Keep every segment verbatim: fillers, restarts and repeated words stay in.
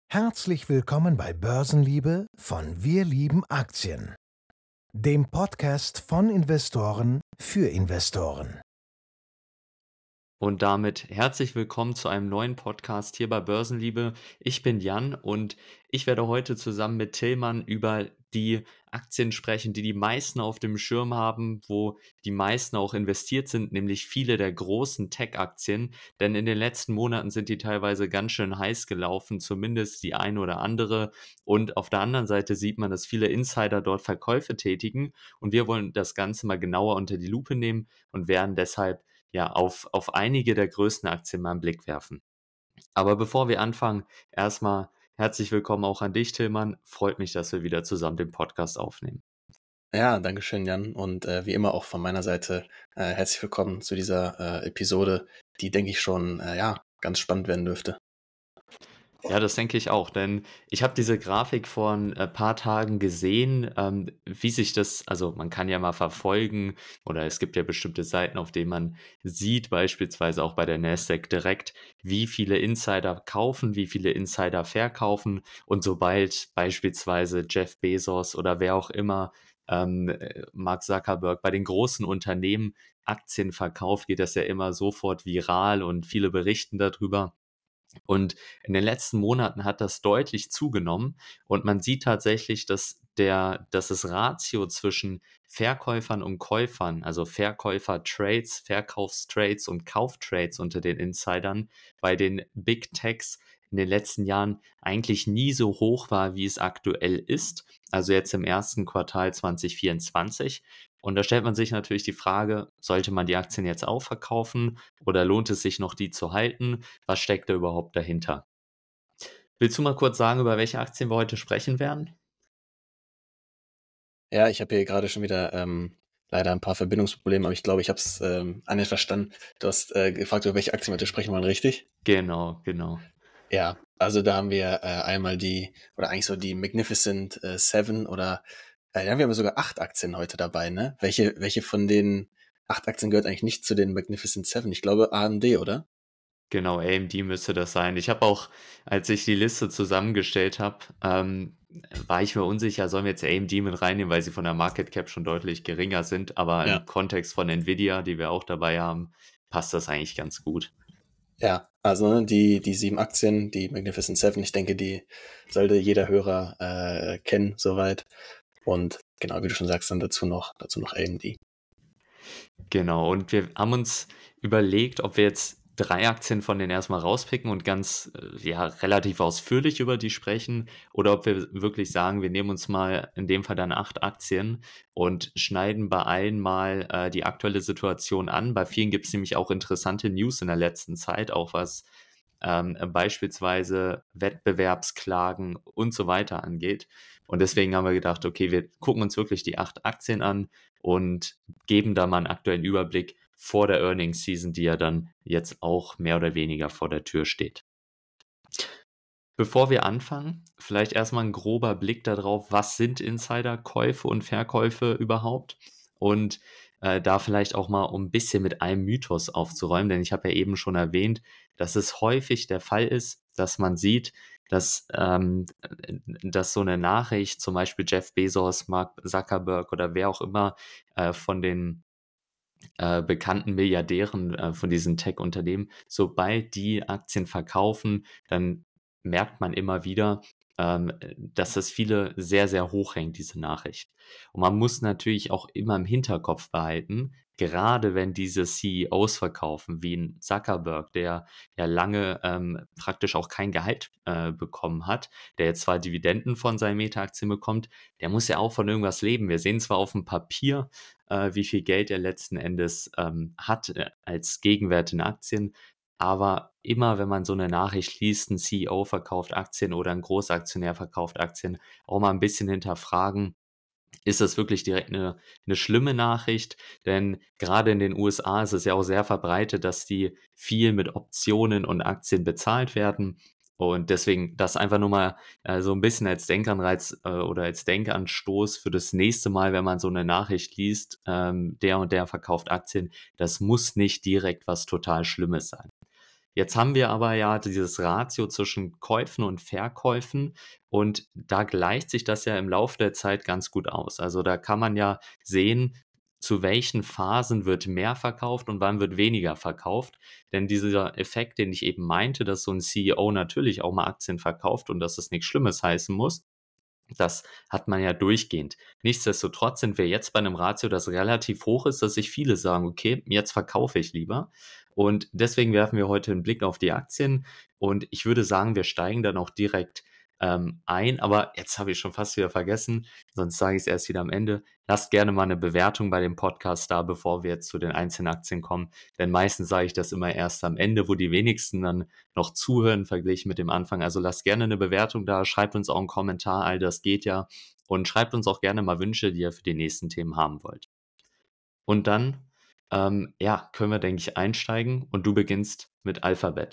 Herzlich willkommen bei Börsenliebe von Wir lieben Aktien, dem Podcast von Investoren für Investoren. Und damit herzlich willkommen zu einem neuen Podcast hier bei Börsenliebe. Ich bin Jan und ich werde heute zusammen mit Tillmann über die Aktien sprechen, die die meisten auf dem Schirm haben, wo die meisten auch investiert sind, nämlich viele der großen Tech-Aktien. Denn in den letzten Monaten sind die teilweise ganz schön heiß gelaufen, zumindest die eine oder andere. Und auf der anderen Seite sieht man, dass viele Insider dort Verkäufe tätigen. Und wir wollen das Ganze mal genauer unter die Lupe nehmen und werden deshalb ja, auf, auf einige der größten Aktien mal einen Blick werfen. Aber bevor wir anfangen, erstmal herzlich willkommen auch an dich, Tillmann. Freut mich, dass wir wieder zusammen den Podcast aufnehmen. Ja, danke schön, Jan. Und äh, wie immer auch von meiner Seite äh, herzlich willkommen zu dieser äh, Episode, die, denke ich, schon äh, ja, ganz spannend werden dürfte. Ja, das denke ich auch, denn ich habe diese Grafik vor ein äh, paar Tagen gesehen, ähm, wie sich das, also man kann ja mal verfolgen oder es gibt ja bestimmte Seiten, auf denen man sieht, beispielsweise auch bei der Nasdaq direkt, wie viele Insider kaufen, wie viele Insider verkaufen und sobald beispielsweise Jeff Bezos oder wer auch immer, ähm, äh, Mark Zuckerberg bei den großen Unternehmen Aktien verkauft, geht das ja immer sofort viral und viele berichten darüber. Und in den letzten Monaten hat das deutlich zugenommen und man sieht tatsächlich, dass der, dass das Ratio zwischen Verkäufern und Käufern, also Verkäufer-Trades, Verkaufstrades und Kauftrades unter den Insidern bei den Big Techs in den letzten Jahren eigentlich nie so hoch war, wie es aktuell ist. Also jetzt im ersten Quartal zwanzig vierundzwanzig. Und da stellt man sich natürlich die Frage, sollte man die Aktien jetzt auch verkaufen oder lohnt es sich noch, die zu halten? Was steckt da überhaupt dahinter? Willst du mal kurz sagen, über welche Aktien wir heute sprechen werden? Ja, ich habe hier gerade schon wieder ähm, leider ein paar Verbindungsprobleme, aber ich glaube, ich habe es ähm, annähernd verstanden. Du hast äh, gefragt, über welche Aktien wir heute sprechen wollen, richtig? Genau, genau. Ja, also da haben wir äh, einmal die, oder eigentlich so die Magnificent äh, Seven oder äh, da haben wir sogar acht Aktien heute dabei, ne? Welche, welche von den acht Aktien gehört eigentlich nicht zu den Magnificent Seven? Ich glaube A M D, oder? Genau, A M D müsste das sein. Ich habe auch, als ich die Liste zusammengestellt habe, ähm, war ich mir unsicher, sollen wir jetzt A M D mit reinnehmen, weil sie von der Market Cap schon deutlich geringer sind. Aber Ja. im Kontext von Nvidia, die wir auch dabei haben, passt das eigentlich ganz gut. Ja, also ne, die, die sieben Aktien, die Magnificent Seven, ich denke, die sollte jeder Hörer äh, kennen, soweit. Und genau, wie du schon sagst, dann dazu noch, dazu noch A M D. Genau, und wir haben uns überlegt, ob wir jetzt drei Aktien von denen erstmal rauspicken und ganz, äh, ja, relativ ausführlich über die sprechen oder ob wir wirklich sagen, wir nehmen uns mal in dem Fall dann acht Aktien und schneiden bei allen mal äh, die aktuelle Situation an. Bei vielen gibt es nämlich auch interessante News in der letzten Zeit, auch was ähm, beispielsweise Wettbewerbsklagen und so weiter angeht. Und deswegen haben wir gedacht, okay, wir gucken uns wirklich die acht Aktien an und geben da mal einen aktuellen Überblick vor der Earnings Season, die ja dann jetzt auch mehr oder weniger vor der Tür steht. Bevor wir anfangen, vielleicht erstmal ein grober Blick darauf, was sind Insiderkäufe und Verkäufe überhaupt? Und äh, da vielleicht auch mal, um ein bisschen mit einem Mythos aufzuräumen, denn ich habe ja eben schon erwähnt, dass es häufig der Fall ist, dass man sieht, dass, ähm, dass so eine Nachricht, zum Beispiel Jeff Bezos, Mark Zuckerberg oder wer auch immer äh, von den äh, bekannten Milliardären äh, von diesen Tech-Unternehmen, sobald die Aktien verkaufen, dann merkt man immer wieder, ähm, dass das viele sehr, sehr hoch hängt, diese Nachricht. Und man muss natürlich auch immer im Hinterkopf behalten, gerade wenn diese C E Os verkaufen, wie ein Zuckerberg, der ja lange ähm, praktisch auch kein Gehalt äh, bekommen hat, der jetzt zwar Dividenden von seinen Meta-Aktien bekommt, der muss ja auch von irgendwas leben. Wir sehen zwar auf dem Papier, äh, wie viel Geld er letzten Endes ähm, hat äh, als Gegenwert in Aktien. Aber immer, wenn man so eine Nachricht liest, ein C E O verkauft Aktien oder ein Großaktionär verkauft Aktien, auch mal ein bisschen hinterfragen, ist das wirklich direkt eine, eine schlimme Nachricht? Denn gerade in den U S A ist es ja auch sehr verbreitet, dass die viel mit Optionen und Aktien bezahlt werden. Und deswegen das einfach nur mal äh, so ein bisschen als Denkanreiz äh, oder als Denkanstoß für das nächste Mal, wenn man so eine Nachricht liest, ähm, der und der verkauft Aktien. Das muss nicht direkt was total Schlimmes sein. Jetzt haben wir aber ja dieses Ratio zwischen Käufen und Verkäufen und da gleicht sich das ja im Laufe der Zeit ganz gut aus. Also, da kann man ja sehen, zu welchen Phasen wird mehr verkauft und wann wird weniger verkauft. Denn dieser Effekt, den ich eben meinte, dass so 'n C E O natürlich auch mal Aktien verkauft und dass es nix Schlimmes heißen muss, das hat man ja durchgehend. Nichtsdestotrotz sind wir jetzt bei 'nem Ratio, das relativ hoch ist, dass sich viele sagen: „Okay, jetzt verkaufe ich lieber.“ Und deswegen werfen wir heute 'n Blick auf die Aktien und ich würde sagen, wir steigen dann auch direkt, ähm, ein. Aber jetzt habe ich schon fast wieder vergessen, sonst sage ich's erst wieder am Ende. Lasst gerne mal 'ne Bewertung bei dem Podcast da, bevor wir jetzt zu den einzelnen Aktien kommen, denn meistens sage ich das immer erst am Ende, wo die wenigsten dann noch zuhören, verglichen mit dem Anfang. Also, lasst gerne 'ne Bewertung da, schreibt uns auch 'n Kommentar, all das geht ja. Und schreibt uns auch gerne mal Wünsche, die ihr für die nächsten Themen haben wollt. Und dann, ähm, ja, können wir, denke ich, einsteigen und du beginnst mit Alphabet.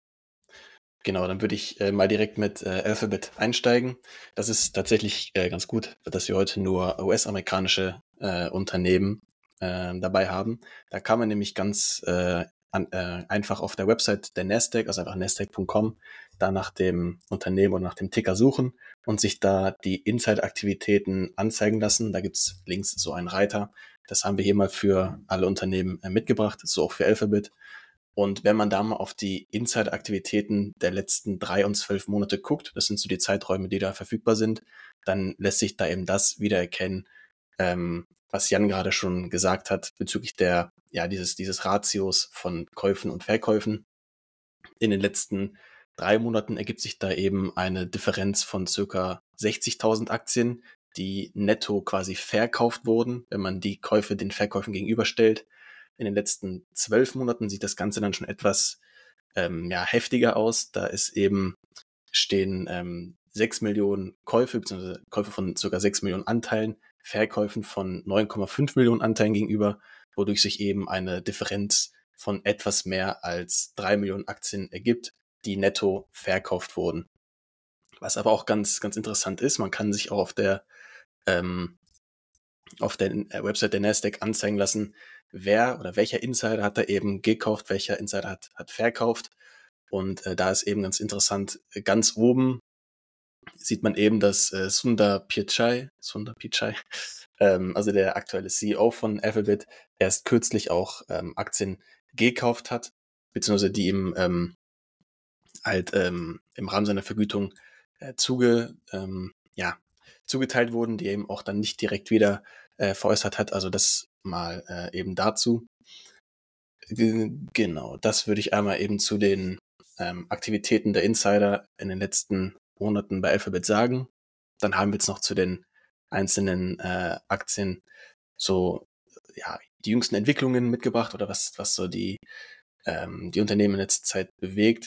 Genau, dann würde ich, äh, mal direkt mit, äh, Alphabet einsteigen. Das ist tatsächlich, äh, ganz gut, dass wir heute nur U S-amerikanische, äh, Unternehmen, ähm, dabei haben. Da kann man nämlich ganz, äh, an äh, einfach auf der Website der Nasdaq, also einfach nasdaq Punkt com, da nach dem Unternehmen und nach dem Ticker suchen und sich da die Inside-Aktivitäten anzeigen lassen. Da gibt's links so einen Reiter. Das haben wir hier mal für alle Unternehmen, äh, mitgebracht, so auch für Alphabet. Und wenn man da mal auf die Inside-Aktivitäten der letzten drei und zwölf Monate guckt, das sind so die Zeiträume, die da verfügbar sind, dann lässt sich da eben das wiedererkennen, ähm, was Jan gerade schon gesagt hat, bezüglich der, ja, dieses, dieses Ratios von Käufen und Verkäufen. In den letzten drei Monaten ergibt sich da eben eine Differenz von circa sechzigtausend Aktien, die netto quasi verkauft wurden, wenn man die Käufe den Verkäufen gegenüberstellt. In den letzten zwölf Monaten sieht das Ganze dann schon etwas ähm, ja, heftiger aus. Da ist eben stehen ähm, sechs Millionen Käufe, beziehungsweise Käufe von ca. sechs Millionen Anteilen, Verkäufen von neun Komma fünf Millionen Anteilen gegenüber, wodurch sich eben eine Differenz von etwas mehr als drei Millionen Aktien ergibt, die netto verkauft wurden. Was aber auch ganz, ganz interessant ist, man kann sich auch auf der ähm, auf der Website der Nasdaq anzeigen lassen, wer oder welcher Insider hat da eben gekauft, welcher Insider hat, hat verkauft. Und äh, da ist eben ganz interessant, ganz oben sieht man eben, dass äh, Sundar Pichai, Sundar Pichai, ähm, also der aktuelle C E O von Alphabet, erst kürzlich auch ähm, Aktien gekauft hat, beziehungsweise die ihm ähm, halt ähm, im Rahmen seiner Vergütung äh, zuge, ähm, ja, zugeteilt wurden, die er eben auch dann nicht direkt wieder äh, veräußert hat. Also das mal äh, eben dazu. G genau, das würde ich einmal eben zu den ähm, Aktivitäten der Insider in den letzten Monaten bei Alphabet sagen. Dann haben wir jetzt noch zu den einzelnen äh, Aktien so ja die jüngsten Entwicklungen mitgebracht oder was was so die ähm, die Unternehmen in letzter Zeit bewegt.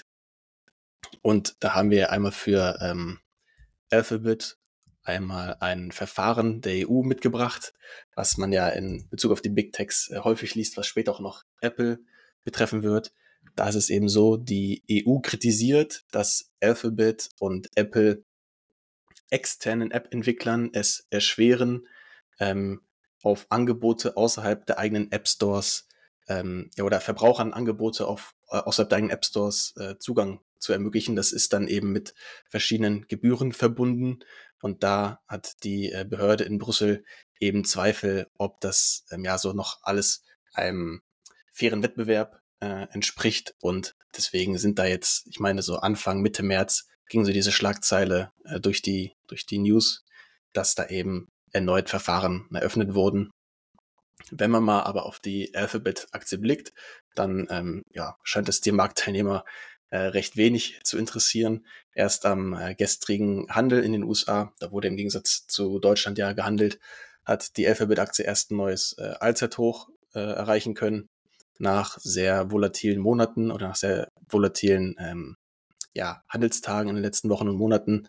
Und da haben wir einmal für ähm, Alphabet einmal ein Verfahren der E U mitgebracht, was man ja in Bezug auf die Big Techs äh, häufig liest, was später auch noch Apple betreffen wird. Da ist es eben so, die E U kritisiert, dass Alphabet und Apple externen App-Entwicklern es erschweren, ähm, auf Angebote außerhalb der eigenen App Stores ähm, ja, oder Verbrauchern Angebote auf, äh, außerhalb der eigenen App Stores äh, Zugang zu ermöglichen. Das ist dann eben mit verschiedenen Gebühren verbunden. Und da hat die äh, Behörde in Brüssel eben Zweifel, ob das ähm, ja so noch alles einem fairen Wettbewerb äh, entspricht. Und deswegen sind da jetzt, ich meine, so Anfang, Mitte März ging so diese Schlagzeile äh, durch die, durch die News, dass da eben erneut Verfahren eröffnet wurden. Wenn man mal aber auf die Alphabet-Aktie blickt, dann ähm, ja, scheint es die Marktteilnehmer äh, recht wenig zu interessieren. Erst am äh, gestrigen Handel in den U S A, da wurde im Gegensatz zu Deutschland ja gehandelt, hat die Alphabet-Aktie erst ein neues äh, Allzeithoch äh, erreichen können, nach sehr volatilen Monaten oder nach sehr volatilen ähm, ja, Handelstagen in den letzten Wochen und Monaten.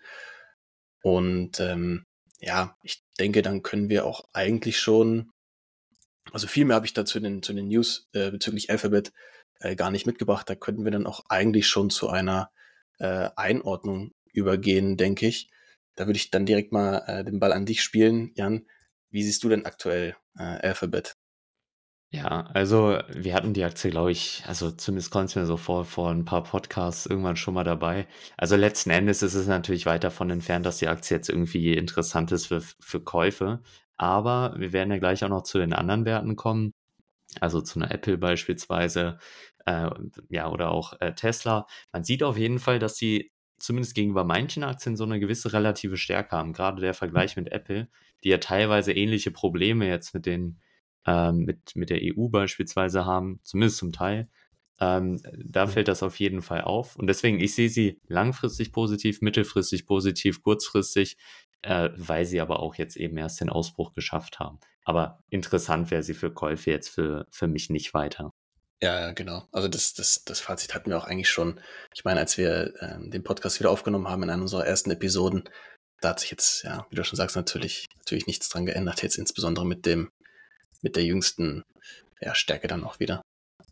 Und ähm, ja, ich denke, dann können wir auch eigentlich schon, also viel mehr habe ich da zu den, zu den News äh, bezüglich Alphabet äh, gar nicht mitgebracht. Da könnten wir dann auch eigentlich schon zu einer äh, Einordnung übergehen, denke ich. Da würde ich dann direkt mal äh, den Ball an dich spielen, Jan. Wie siehst du denn aktuell äh, Alphabet? Ja, also wir hatten die Aktie, glaube ich, also zumindest kommt es mir so vor, vor ein paar Podcasts irgendwann schon mal dabei. Also letzten Endes ist es natürlich weit davon entfernt, dass die Aktie jetzt irgendwie interessant ist für, für Käufe. Aber wir werden ja gleich auch noch zu den anderen Werten kommen, also zu einer Apple beispielsweise, äh, ja, oder auch äh, Tesla. Man sieht auf jeden Fall, dass sie zumindest gegenüber manchen Aktien so eine gewisse relative Stärke haben. Gerade der Vergleich mit Apple, die ja teilweise ähnliche Probleme jetzt mit den ähm, mit, mit der E U beispielsweise haben, zumindest zum Teil. Ähm, da fällt das auf jeden Fall auf. Und deswegen, ich sehe sie langfristig positiv, mittelfristig positiv, kurzfristig, äh, weil sie aber auch jetzt eben erst den Ausbruch geschafft haben. Aber interessant wäre sie für Käufe jetzt für, für mich nicht weiter. Ja, ja, genau. Also das, das, das Fazit hatten wir auch eigentlich schon. Ich meine, als wir ähm, den Podcast wieder aufgenommen haben in einer unserer ersten Episoden, da hat sich jetzt, ja, wie du schon sagst, natürlich, natürlich nichts dran geändert, jetzt insbesondere mit dem, mit der jüngsten ja, Stärke dann auch wieder.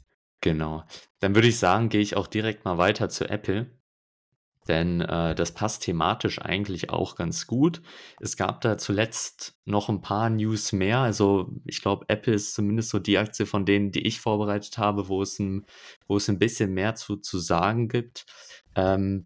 Genau. Dann würde ich sagen, gehe ich auch direkt mal weiter zu Apple. Denn äh, das passt thematisch eigentlich auch ganz gut. Es gab da zuletzt noch ein paar News mehr. Also ich glaube, Apple ist zumindest so die Aktie von denen, die ich vorbereitet habe, wo es ein, wo es ein bisschen mehr zu, zu sagen gibt. Ähm,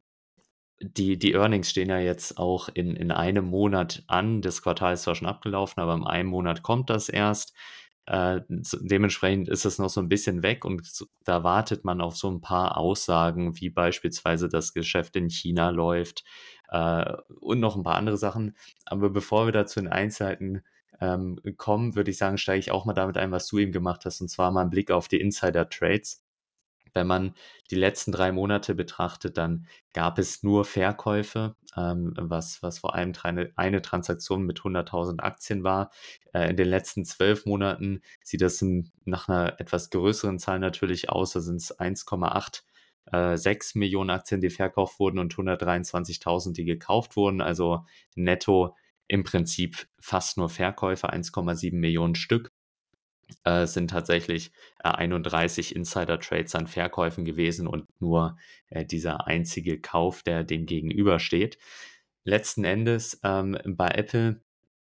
die, die Earnings stehen ja jetzt auch in, in einem Monat an. Das Quartal ist zwar schon abgelaufen, aber in einem Monat kommt das erst. Äh, so- dementsprechend ist es noch so ein bisschen weg und so, da wartet man auf so ein paar Aussagen, wie beispielsweise das Geschäft in China läuft äh, und noch ein paar andere Sachen. Aber bevor wir da zu den Einzelheiten ähm, kommen, würde ich sagen, steige ich auch mal damit ein, was du eben gemacht hast, und zwar mal einen Blick auf die Insider-Trades. Wenn man die letzten drei Monate betrachtet, dann gab es nur Verkäufe, ähm, was, was vor allem eine, eine Transaktion mit hunderttausend Aktien war. Äh, in den letzten zwölf Monaten sieht das im, nach einer etwas größeren Zahl natürlich aus. Da sind es eins Komma sechsundachtzig Millionen Aktien, die verkauft wurden, und hundertdreiundzwanzigtausend, die gekauft wurden. Also netto im Prinzip fast nur Verkäufe, eins Komma sieben Millionen Stück. Äh, es sind tatsächlich äh, einunddreißig Insider-Trades an Verkäufen gewesen und nur äh, dieser einzige Kauf, der dem gegenübersteht. Letzten Endes ähm, bei Apple,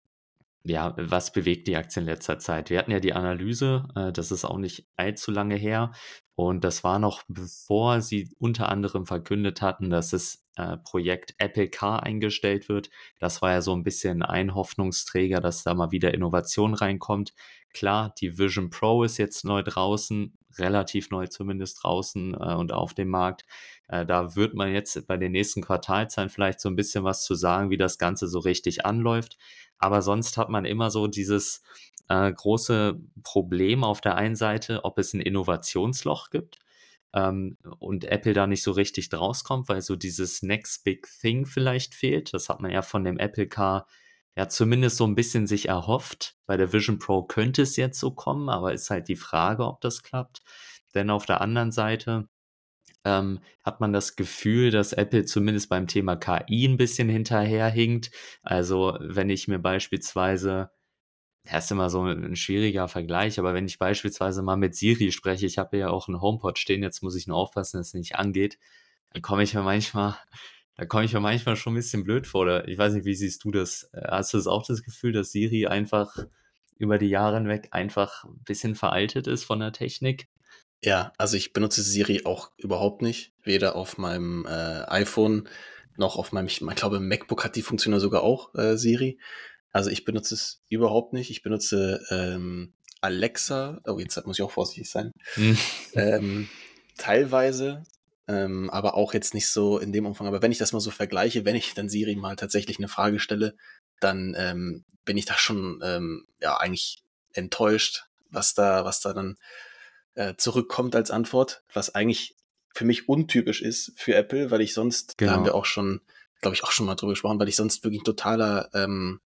ja, was bewegt die Aktie in letzter Zeit? Wir hatten ja die Analyse, äh, das ist auch nicht allzu lange her. Und das war noch bevor sie unter anderem verkündet hatten, dass das äh, Projekt Apple Car eingestellt wird. Das war ja so ein bisschen ein Hoffnungsträger, dass da mal wieder Innovation reinkommt. Klar, die Vision Pro ist jetzt neu draußen, relativ neu zumindest draußen äh, und auf dem Markt. Äh, da wird man jetzt bei den nächsten Quartalzahlen vielleicht so ein bisschen was zu sagen, wie das Ganze so richtig anläuft. Aber sonst hat man immer so dieses äh, große Problem auf der einen Seite, ob es ein Innovationsloch gibt ähm, und Apple da nicht so richtig draus kommt, weil so dieses Next Big Thing vielleicht fehlt. Das hat man ja von dem Apple Car ja zumindest so ein bisschen sich erhofft. Bei der Vision Pro könnte es jetzt so kommen, aber ist halt die Frage, ob das klappt. Denn auf der anderen Seite ähm, hat man das Gefühl, dass Apple zumindest beim Thema K I ein bisschen hinterherhinkt. Also wenn ich mir beispielsweise, ja, ist immer so ein schwieriger Vergleich, aber wenn ich beispielsweise mal mit Siri spreche, ich habe ja auch einen HomePod stehen, jetzt muss ich nur aufpassen, dass es nicht angeht, dann komme ich mir manchmal, da komme ich mir manchmal schon ein bisschen blöd vor. Oder ich weiß nicht, wie siehst du das? Äh, Hast du das auch das Gefühl, dass Siri einfach über die Jahre hinweg einfach ein bisschen veraltet ist von der Technik? Ja, also ich benutze Siri auch überhaupt nicht. Weder auf meinem äh, iPhone noch auf meinem, ich glaube, MacBook hat die Funktion ja sogar auch, äh, Siri. Also ich benutze es überhaupt nicht. Ich benutze ähm, Alexa. Oh, jetzt muss ich auch vorsichtig sein. Hm. Ähm, teilweise, ähm, aber auch jetzt nicht so in dem Umfang. Aber wenn ich das mal so vergleiche, wenn ich dann Siri mal tatsächlich eine Frage stelle, dann ähm, bin ich da schon ähm, ja eigentlich enttäuscht, was da, was da dann äh, zurückkommt als Antwort, was eigentlich für mich untypisch ist für Apple, weil ich sonst, da haben wir Genau. auch schon, glaube ich, auch schon mal drüber gesprochen, weil ich sonst wirklich ein totaler ähm,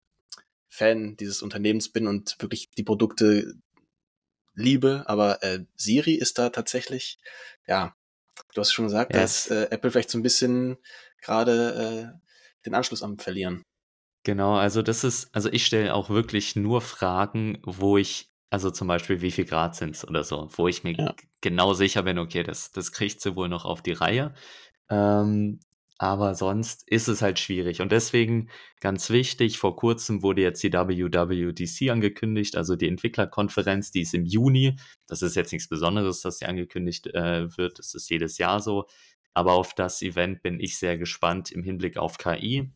Fan dieses Unternehmens bin und wirklich die Produkte liebe, aber äh, Siri ist da tatsächlich, ja, du hast schon gesagt, Ja, dass es äh, Apple vielleicht so ein bisschen gerade äh, den Anschluss am Verlieren. Genau, also das ist, also ich stelle auch wirklich nur Fragen, wo ich, also zum Beispiel, wie viel Grad sind es oder so, wo ich mir Ja. g- genau sicher bin, okay, das, das kriegt sie wohl noch auf die Reihe. Ähm, aber sonst ist es halt schwierig. Und deswegen ganz wichtig, vor kurzem wurde jetzt die W W D C angekündigt, also die Entwicklerkonferenz, die ist im Juni. Das ist jetzt nichts Besonderes, dass sie angekündigt äh, wird, das ist jedes Jahr so. Aber auf das Event bin ich sehr gespannt im Hinblick auf K I,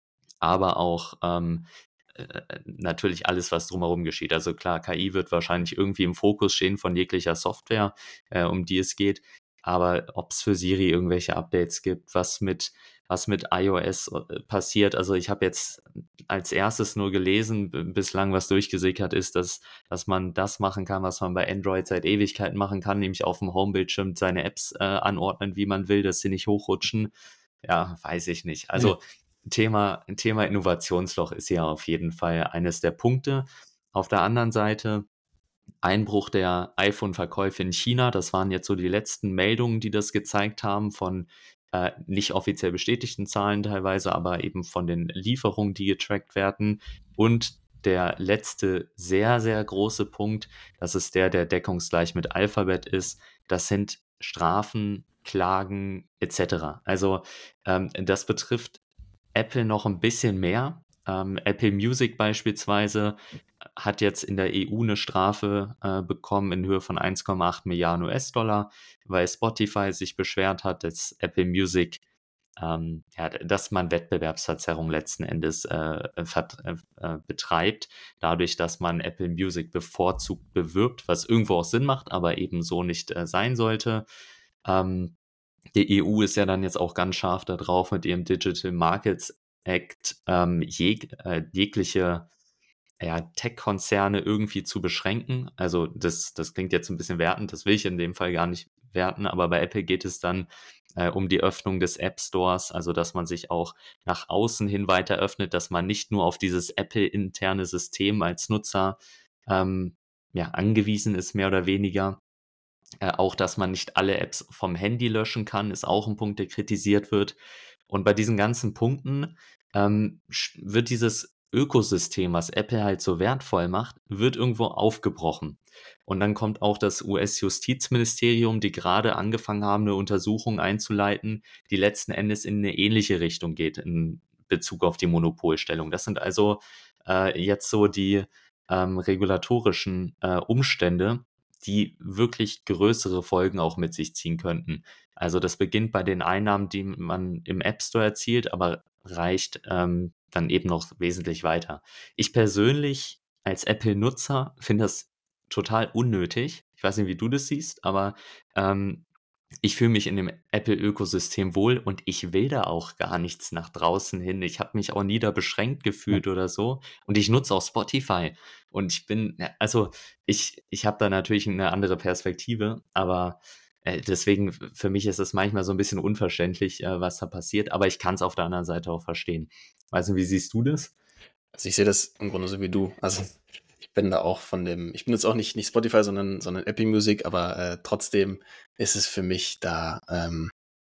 aber auch ähm, äh, natürlich alles, was drumherum geschieht. Also klar, K I wird wahrscheinlich irgendwie im Fokus stehen von jeglicher Software, äh, um die es geht. Aber ob es für Siri irgendwelche Updates gibt, was mit, was mit iOS äh, passiert. Also ich habe jetzt als erstes nur gelesen, b- bislang was durchgesickert ist, dass, dass man das machen kann, was man bei Android seit Ewigkeiten machen kann, nämlich auf dem Homebildschirm seine Apps äh, anordnen, wie man will, dass sie nicht hochrutschen. Ja, weiß ich nicht. Also Thema, Thema Innovationsloch ist ja auf jeden Fall eines der Punkte. Auf der anderen Seite Einbruch der iPhone-Verkäufe in China. Das waren jetzt so die letzten Meldungen, die das gezeigt haben, von äh, nicht offiziell bestätigten Zahlen teilweise, aber eben von den Lieferungen, die getrackt werden. Und der letzte sehr, sehr große Punkt, das ist der, der deckungsgleich mit Alphabet ist, das sind Strafen, Klagen et cetera. Also ähm, das betrifft Apple noch ein bisschen mehr. Ähm, Apple Music beispielsweise hat jetzt in der E U eine Strafe äh, bekommen in Höhe von eins Komma acht Milliarden U S-Dollar, weil Spotify sich beschwert hat, dass Apple Music, ähm, ja, dass man Wettbewerbsverzerrung letzten Endes äh, vert- äh, äh, betreibt, dadurch, dass man Apple Music bevorzugt bewirbt, was irgendwo auch Sinn macht, aber eben so nicht äh, sein sollte. Ähm, Die E U ist ja dann jetzt auch ganz scharf da drauf mit ihrem Digital Markets Act, ähm, jeg äh, jegliche ja, Tech-Konzerne irgendwie zu beschränken. Also das, das klingt jetzt ein bisschen wertend, das will ich in dem Fall gar nicht werten, aber bei Apple geht es dann äh, um die Öffnung des App Stores, also dass man sich auch nach außen hin weiter öffnet, dass man nicht nur auf dieses Apple-interne System als Nutzer ähm, ja, angewiesen ist, mehr oder weniger. Äh, auch, dass man nicht alle Apps vom Handy löschen kann, ist auch ein Punkt, der kritisiert wird. Und bei diesen ganzen Punkten ähm, sch- wird dieses Ökosystem, was Apple halt so wertvoll macht, wird irgendwo aufgebrochen. Und dann kommt auch das U S-Justizministerium, die gerade angefangen haben, eine Untersuchung einzuleiten, die letzten Endes in eine ähnliche Richtung geht in Bezug auf die Monopolstellung. Das sind also äh, jetzt so die ähm, regulatorischen äh, Umstände, die wirklich größere Folgen auch mit sich ziehen könnten. Also das beginnt bei den Einnahmen, die man im App Store erzielt, aber reicht ähm, dann eben noch wesentlich weiter. Ich persönlich als Apple-Nutzer finde das total unnötig. Ich weiß nicht, wie du das siehst, aber ähm, ich fühle mich in dem Apple-Ökosystem wohl und ich will da auch gar nichts nach draußen hin. Ich habe mich auch nie da beschränkt gefühlt oder so. Und ich nutze auch Spotify. Und ich bin, ja, also ich, ich habe da natürlich eine andere Perspektive, aber äh, deswegen, f- für mich ist es manchmal so ein bisschen unverständlich, äh, was da passiert. Aber ich kann es auf der anderen Seite auch verstehen. Weiß nicht, wie siehst du das? Also ich sehe das im Grunde so wie du. Also ich bin da auch von dem, ich benutze auch nicht, nicht Spotify, sondern, sondern Apple Music, aber äh, trotzdem ist es für mich da, ähm,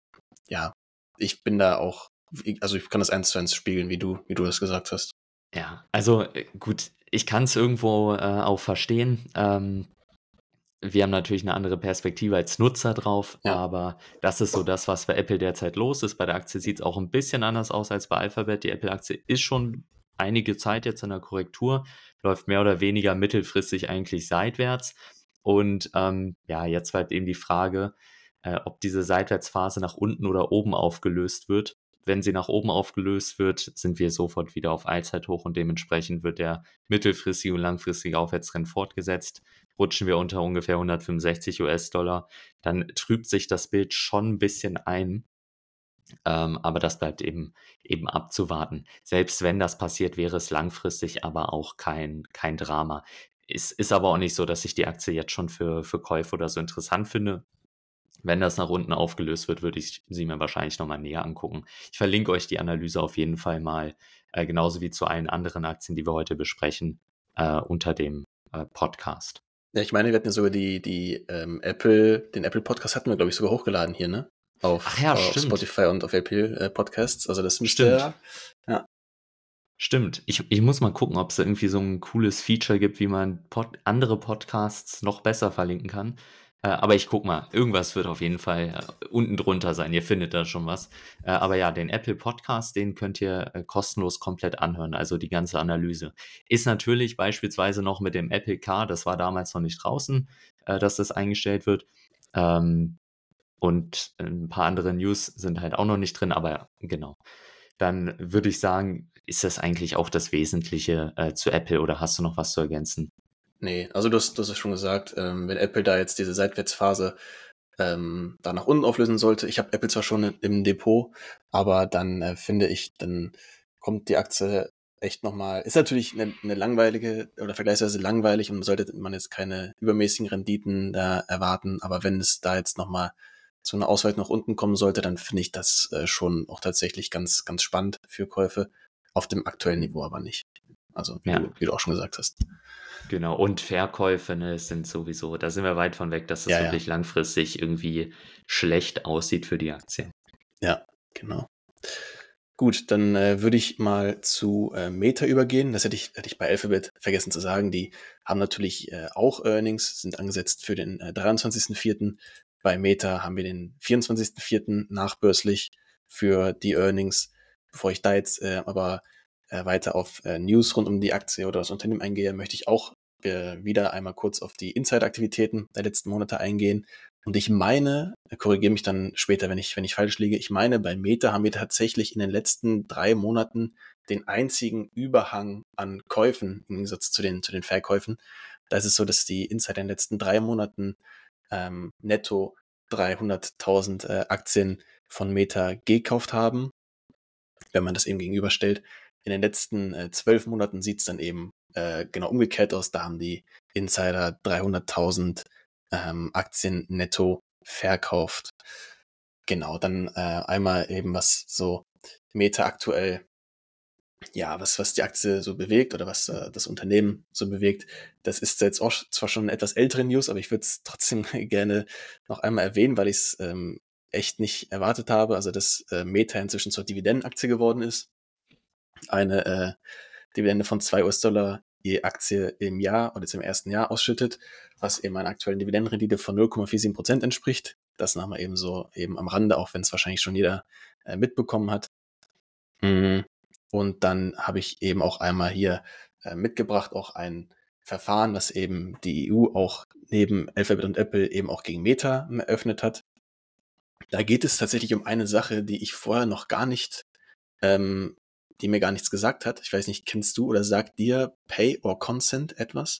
ja, ich bin da auch, also ich kann das eins zu eins spiegeln, wie du, wie du das gesagt hast. Ja, also äh, gut, ich kann es irgendwo äh, auch verstehen. Ähm, Wir haben natürlich eine andere Perspektive als Nutzer drauf, Ja. aber das ist so das, was bei Apple derzeit los ist. Bei der Aktie sieht es auch ein bisschen anders aus als bei Alphabet. Die Apple-Aktie ist schon einige Zeit jetzt in der Korrektur, läuft mehr oder weniger mittelfristig eigentlich seitwärts. Und ähm, ja, jetzt bleibt eben die Frage, äh, ob diese Seitwärtsphase nach unten oder oben aufgelöst wird. Wenn sie nach oben aufgelöst wird, sind wir sofort wieder auf Allzeithoch und dementsprechend wird der mittelfristige und langfristige Aufwärtstrend fortgesetzt. Rutschen wir unter ungefähr hundertfünfundsechzig U S-Dollar, dann trübt sich das Bild schon ein bisschen ein. Ähm, aber das bleibt eben, eben abzuwarten. Selbst wenn das passiert, wäre es langfristig aber auch kein, kein Drama. Es ist aber auch nicht so, dass ich die Aktie jetzt schon für, für Käufe oder so interessant finde. Wenn das nach unten aufgelöst wird, würde ich sie mir wahrscheinlich nochmal näher angucken. Ich verlinke euch die Analyse auf jeden Fall mal, äh, genauso wie zu allen anderen Aktien, die wir heute besprechen, äh, unter dem äh, Podcast. Ja, ich meine, wir hatten ja sogar die, die ähm, Apple, den Apple Podcast hatten wir, glaube ich, sogar hochgeladen hier, ne? Auf, Ach ja, auf stimmt. Spotify und auf Apple äh, Podcasts. Also das müsste Stimmt. ja. Ja. Stimmt. Ich, ich muss mal gucken, ob es da irgendwie so ein cooles Feature gibt, wie man Pod andere Podcasts noch besser verlinken kann. Äh, aber ich gucke mal, irgendwas wird auf jeden Fall äh, unten drunter sein. Ihr findet da schon was. Äh, aber ja, den Apple Podcast, den könnt ihr äh, kostenlos komplett anhören, also die ganze Analyse. Ist natürlich beispielsweise noch mit dem Apple Car, das war damals noch nicht draußen, äh, dass das eingestellt wird. Ähm, und ein paar andere News sind halt auch noch nicht drin, aber genau. Dann würde ich sagen, ist das eigentlich auch das Wesentliche äh, zu Apple oder hast du noch was zu ergänzen? Nee, also du hast, du hast es schon gesagt, ähm, wenn Apple da jetzt diese Seitwärtsphase ähm, da nach unten auflösen sollte, ich habe Apple zwar schon im Depot, aber dann äh, finde ich, dann kommt die Aktie echt nochmal, ist natürlich eine, eine langweilige oder vergleichsweise langweilig und sollte man jetzt keine übermäßigen Renditen da erwarten, aber wenn es da jetzt nochmal zu einer Ausweitung nach unten kommen sollte, dann finde ich das äh, schon auch tatsächlich ganz, ganz spannend für Käufe, auf dem aktuellen Niveau aber nicht. Also wie, Ja. du, wie du auch schon gesagt hast. Genau, und Verkäufe, ne, sind sowieso, da sind wir weit von weg, dass das Ja, ja. wirklich langfristig irgendwie schlecht aussieht für die Aktie. Ja, genau. Gut, dann äh, würde ich mal zu äh, Meta übergehen. Das hätte ich, hätte ich bei Alphabet vergessen zu sagen. Die haben natürlich äh, auch Earnings, sind angesetzt für den äh, dreiundzwanzigsten vierten Bei Meta haben wir den vierundzwanzigsten vierten nachbörslich für die Earnings. Bevor ich da jetzt äh, aber äh, weiter auf äh, News rund um die Aktie oder das Unternehmen eingehe, möchte ich auch äh, wieder einmal kurz auf die Insider-Aktivitäten der letzten Monate eingehen. Und ich meine, korrigiere mich dann später, wenn ich, wenn ich falsch liege, ich meine, bei Meta haben wir tatsächlich in den letzten drei Monaten den einzigen Überhang an Käufen im Gegensatz zu den, zu den Verkäufen. Da ist es so, dass die Insider in den letzten drei Monaten ähm, netto dreihunderttausend äh, Aktien von Meta gekauft haben. Wenn man das eben gegenüberstellt. In den letzten äh, zwölf Monaten sieht es dann eben äh, genau umgekehrt aus. Da haben die Insider dreihunderttausend ähm, Aktien netto verkauft. Genau, dann äh, einmal eben was so Meta aktuell, ja, was, was die Aktie so bewegt oder was äh, das Unternehmen so bewegt. Das ist jetzt auch zwar schon etwas ältere News, aber ich würde es trotzdem gerne noch einmal erwähnen, weil ich es ähm, echt nicht erwartet habe. Also, dass äh, Meta inzwischen zur Dividendenaktie geworden ist. Eine äh, Dividende von zwei US-Dollar je Aktie im Jahr oder jetzt im ersten Jahr ausschüttet, was eben einer aktuellen Dividendenrendite von null Komma vierundvierzig Prozent entspricht. Das nochmal eben so eben am Rande, auch wenn es wahrscheinlich schon jeder äh, mitbekommen hat. Mhm. Und dann habe ich eben auch einmal hier äh, mitgebracht, auch ein Verfahren, was eben die E U auch neben Alphabet und Apple eben auch gegen Meta eröffnet hat. Da geht es tatsächlich um eine Sache, die ich vorher noch gar nicht ähm, die mir gar nichts gesagt hat. Ich weiß nicht, kennst du oder sagt dir Pay or Consent etwas?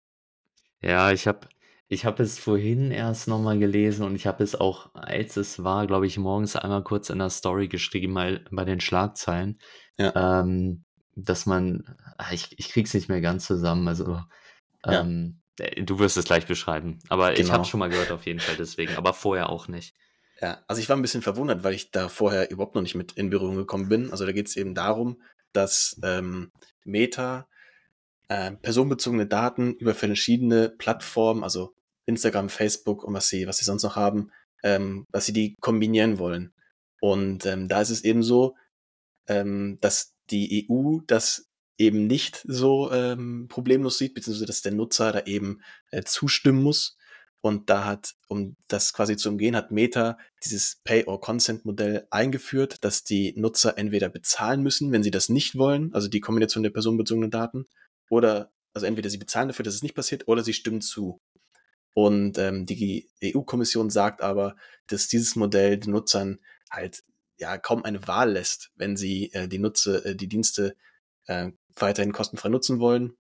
Ja, ich habe ich habe es vorhin erst noch mal gelesen und ich habe es auch, als es war, glaube ich, morgens einmal kurz in der Story geschrieben, mal bei den Schlagzeilen, Ja, ähm, dass man ah, ich ich kriege es nicht mehr ganz zusammen, also, ja, ähm, äh, du wirst es gleich beschreiben, aber ich habe es genau. schon mal gehört auf jeden Fall deswegen, aber vorher auch nicht. Ja, also ich war ein bisschen verwundert, weil ich da vorher überhaupt noch nicht mit in Berührung gekommen bin. Also da geht es eben darum, dass ähm, Meta äh, personenbezogene Daten über verschiedene Plattformen, also Instagram, Facebook und was sie, was sie sonst noch haben, ähm, dass sie die kombinieren wollen. Und ähm, da ist es eben so, ähm, dass die E U das eben nicht so ähm, problemlos sieht, beziehungsweise dass der Nutzer da eben äh, zustimmen muss. Und da hat, um das quasi zu umgehen, hat Meta dieses Pay-or-Consent-Modell eingeführt, dass die Nutzer entweder bezahlen müssen, wenn sie das nicht wollen, also die Kombination der personenbezogenen Daten, oder also entweder sie bezahlen dafür, dass es nicht passiert, oder sie stimmen zu. Und ähm, die E U-Kommission sagt aber, dass dieses Modell den Nutzern halt ja kaum eine Wahl lässt, wenn sie äh, die Nutze, äh, die Dienste äh, weiterhin kostenfrei nutzen wollen.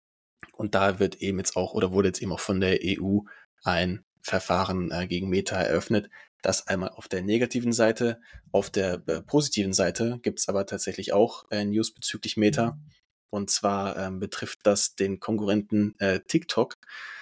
Und da wird eben jetzt auch oder wurde jetzt eben auch von der E U ein Verfahren äh, gegen Meta eröffnet. Das einmal auf der negativen Seite. Auf der äh, positiven Seite gibt es aber tatsächlich auch äh, News bezüglich Meta. Und zwar ähm, betrifft das den Konkurrenten äh, TikTok.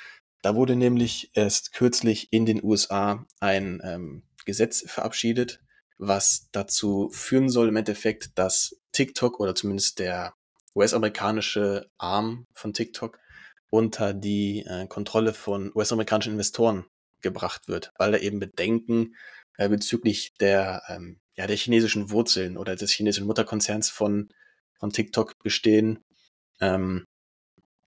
Da wurde nämlich erst kürzlich in den U S A ein ähm, Gesetz verabschiedet, was dazu führen soll im Endeffekt, dass TikTok oder zumindest der U S-amerikanische Arm von TikTok unter die äh, Kontrolle von U S-amerikanischen Investoren gebracht wird, weil da eben Bedenken äh, bezüglich der, ähm, ja, der chinesischen Wurzeln oder des chinesischen Mutterkonzerns von, von TikTok bestehen. Ähm,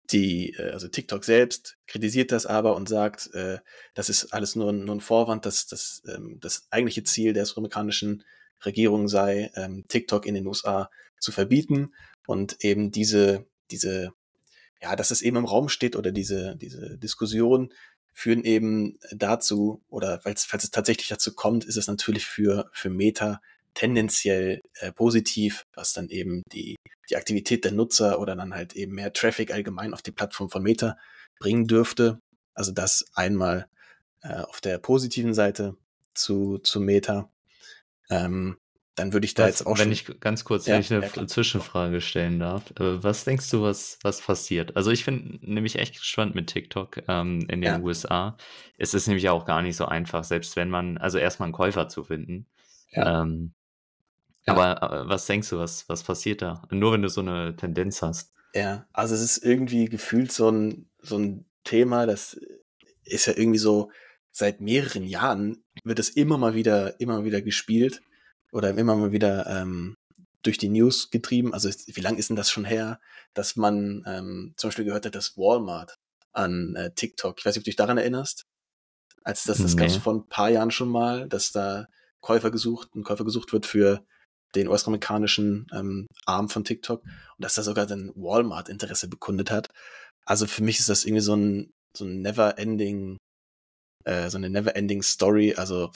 die, äh, also TikTok selbst kritisiert das aber und sagt, äh, das ist alles nur, ein- nur ein Vorwand, dass das, ähm, das eigentliche Ziel der amerikanischen Regierung sei, ähm, TikTok in den U S A zu verbieten und eben diese, diese, ja, dass es eben im Raum steht oder diese, diese Diskussion führen eben dazu, oder falls, falls es tatsächlich dazu kommt, ist es natürlich für, für Meta tendenziell äh, positiv, was dann eben die, die Aktivität der Nutzer oder dann halt eben mehr Traffic allgemein auf die Plattform von Meta bringen dürfte. Also das einmal äh, auf der positiven Seite zu, zu Meta. Ähm, Dann würde ich da Was, jetzt auch wenn schon, ich ganz kurz, wenn ja, ich eine ja F- klar. Zwischenfrage stellen darf, äh, was denkst du, was, was passiert? Also ich bin nämlich echt gespannt mit TikTok ähm, in den Ja, U S A. Es ist nämlich auch gar nicht so einfach, selbst wenn man, also erstmal einen Käufer zu finden. ja, Ähm, ja. aber äh, was denkst du, was, was passiert da? Nur wenn du so eine Tendenz hast. Ja, also es ist irgendwie gefühlt so ein so ein Thema, das ist ja irgendwie so seit mehreren Jahren wird es immer mal wieder immer mal wieder gespielt oder immer mal wieder, ähm, durch die News getrieben. Also, es wie lang ist denn das schon her, dass man, ähm, zum Beispiel gehört hat, dass Walmart an, äh, TikTok, ich weiß nicht, ob du dich daran erinnerst? Als das das gab's Nee. vor ein paar Jahren schon mal, dass da Käufer gesucht 'n Käufer gesucht wird für den US-amerikanischen, ähm, Arm von TikTok und dass da sogar dann Walmart Interesse bekundet hat. Also, für mich ist das irgendwie so 'n so 'n never ending äh, so 'ne never ending Story. Also,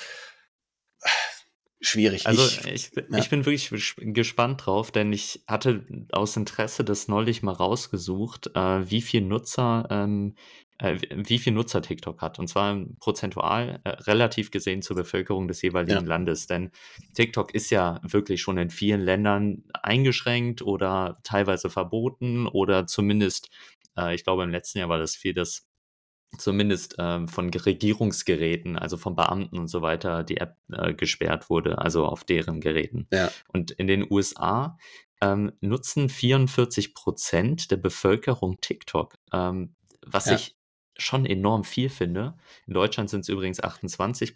schwierig. Also Ich ich, bin- ich ja, bin wirklich ges- gespannt drauf, denn ich hatte aus Interesse das neulich mal rausgesucht, äh, wie viel Nutzer, ähm, äh, wie wie viel Nutzer TikTok hat. Und zwar prozentual äh, relativ gesehen zur Bevölkerung des jeweiligen ja, Landes. Denn TikTok ist ja wirklich schon in vielen Ländern eingeschränkt oder teilweise verboten oder zumindest, äh, ich glaube im letzten Jahr war das viel, das zumindest, ähm, von Ge Regierungsgeräten, also von Beamten und so weiter, die App, äh, gesperrt wurde, also auf deren Geräten. ja, Und in den U S A, ähm, nutzen vierundvierzig der Bevölkerung TikTok, ähm, was ja, ich schon enorm viel finde. In Deutschland sind es übrigens achtundzwanzig.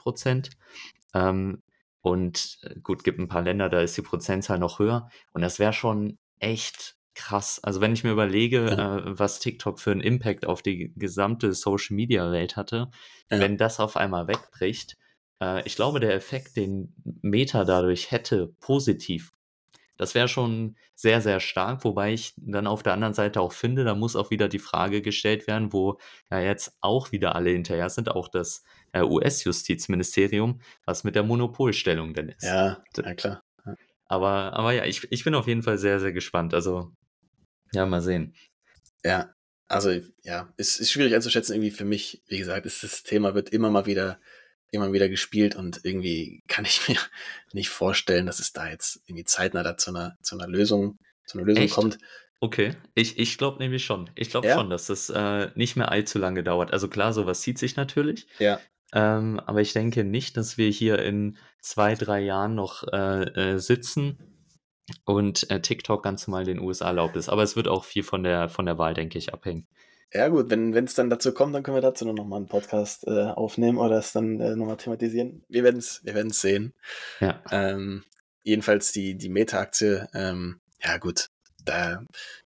Ähm, und äh, gut, gibt ein paar Länder, da ist die Prozentzahl noch höher. Und das wäre schon echt krass. Also wenn ich mir überlege, ja, äh, was TikTok für einen Impact auf die gesamte Social-Media-Welt hatte, ja, wenn das auf einmal wegbricht, äh, ich glaube, der Effekt, den Meta dadurch hätte, positiv, das wäre schon sehr, sehr stark, wobei ich dann auf der anderen Seite auch finde, da muss auch wieder die Frage gestellt werden, wo ja jetzt auch wieder alle hinterher sind, auch das äh, U S-Justizministerium, was mit der Monopolstellung denn ist. ja, D ja klar. Ja. aber aber ja, ich ich bin auf jeden Fall sehr, sehr gespannt. Also, ja, mal sehen. Ja, also ja, es ist schwierig einzuschätzen. Irgendwie für mich, wie gesagt, ist das Thema wird immer mal wieder, immer wieder gespielt und irgendwie kann ich mir nicht vorstellen, dass es da jetzt irgendwie zeitnah da zu einer, zu einer Lösung, zu einer Lösung Echt? kommt. Okay. Ich ich glaube nämlich schon. Ich glaube Ja, schon, dass das, äh, nicht mehr allzu lange dauert. Also klar, sowas zieht sich natürlich, ja, ähm, aber ich denke nicht, dass wir hier in zwei drei Jahren noch, äh, äh, sitzen und, äh, TikTok ganz normal in den U S A erlaubt ist. Aber es wird auch viel von der von der Wahl, denke ich, abhängen. ja gut, wenn wenn es dann dazu kommt, dann können wir dazu noch mal einen Podcast äh, aufnehmen oder es dann äh, noch mal thematisieren. Wir werden es, wir werden es sehen. Ja. Ähm, Jedenfalls die die Meta-Aktie, ähm, ja gut, da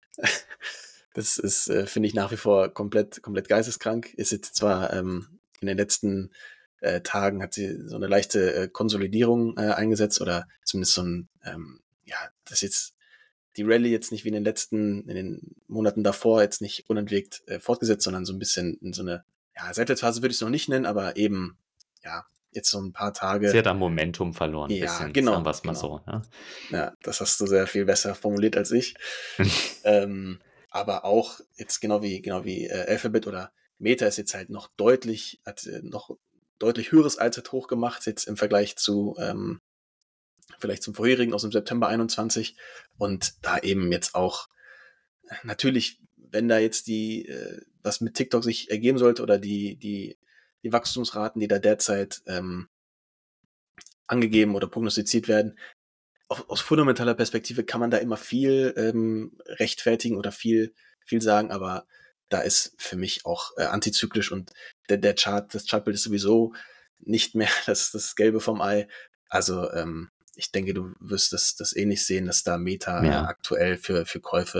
das ist, äh, finde ich nach wie vor komplett, komplett geisteskrank. Ist jetzt zwar ähm, in den letzten äh, Tagen hat sie so eine leichte äh, Konsolidierung äh, eingesetzt oder zumindest so ein, ähm, ja, das jetzt die Rallye jetzt nicht wie in den letzten, in den Monaten davor jetzt nicht unentwegt äh, fortgesetzt, sondern so ein bisschen in so eine, ja, Seitwärtsphase würde ich es noch nicht nennen, aber eben, ja, jetzt so ein paar Sie Tage. hat an Momentum verloren, ein Ja, bisschen, sagen genau, wir es mal genau. so, ne? Ja, das hast du sehr viel besser formuliert als ich. Ähm, aber auch jetzt genau wie, genau wie äh, Alphabet oder Meta ist jetzt halt noch deutlich, hat äh, noch deutlich höheres Allzeithoch gemacht, jetzt im Vergleich zu ähm, vielleicht zum vorherigen aus dem September einundzwanzig. Und da eben jetzt auch äh, natürlich, wenn da jetzt die, äh, was mit TikTok sich ergeben sollte oder die, die, die Wachstumsraten, die da derzeit ähm, angegeben oder prognostiziert werden, auf, aus fundamentaler Perspektive kann man da immer viel ähm, rechtfertigen oder viel, viel sagen, aber da ist für mich auch äh, antizyklisch und der, der Chart, das Chartbild ist sowieso nicht mehr das, das Gelbe vom Ei. Also ähm, ich denke, du wirst das, das ähnlich sehen, dass da Meta äh, Ja. aktuell für, für Käufe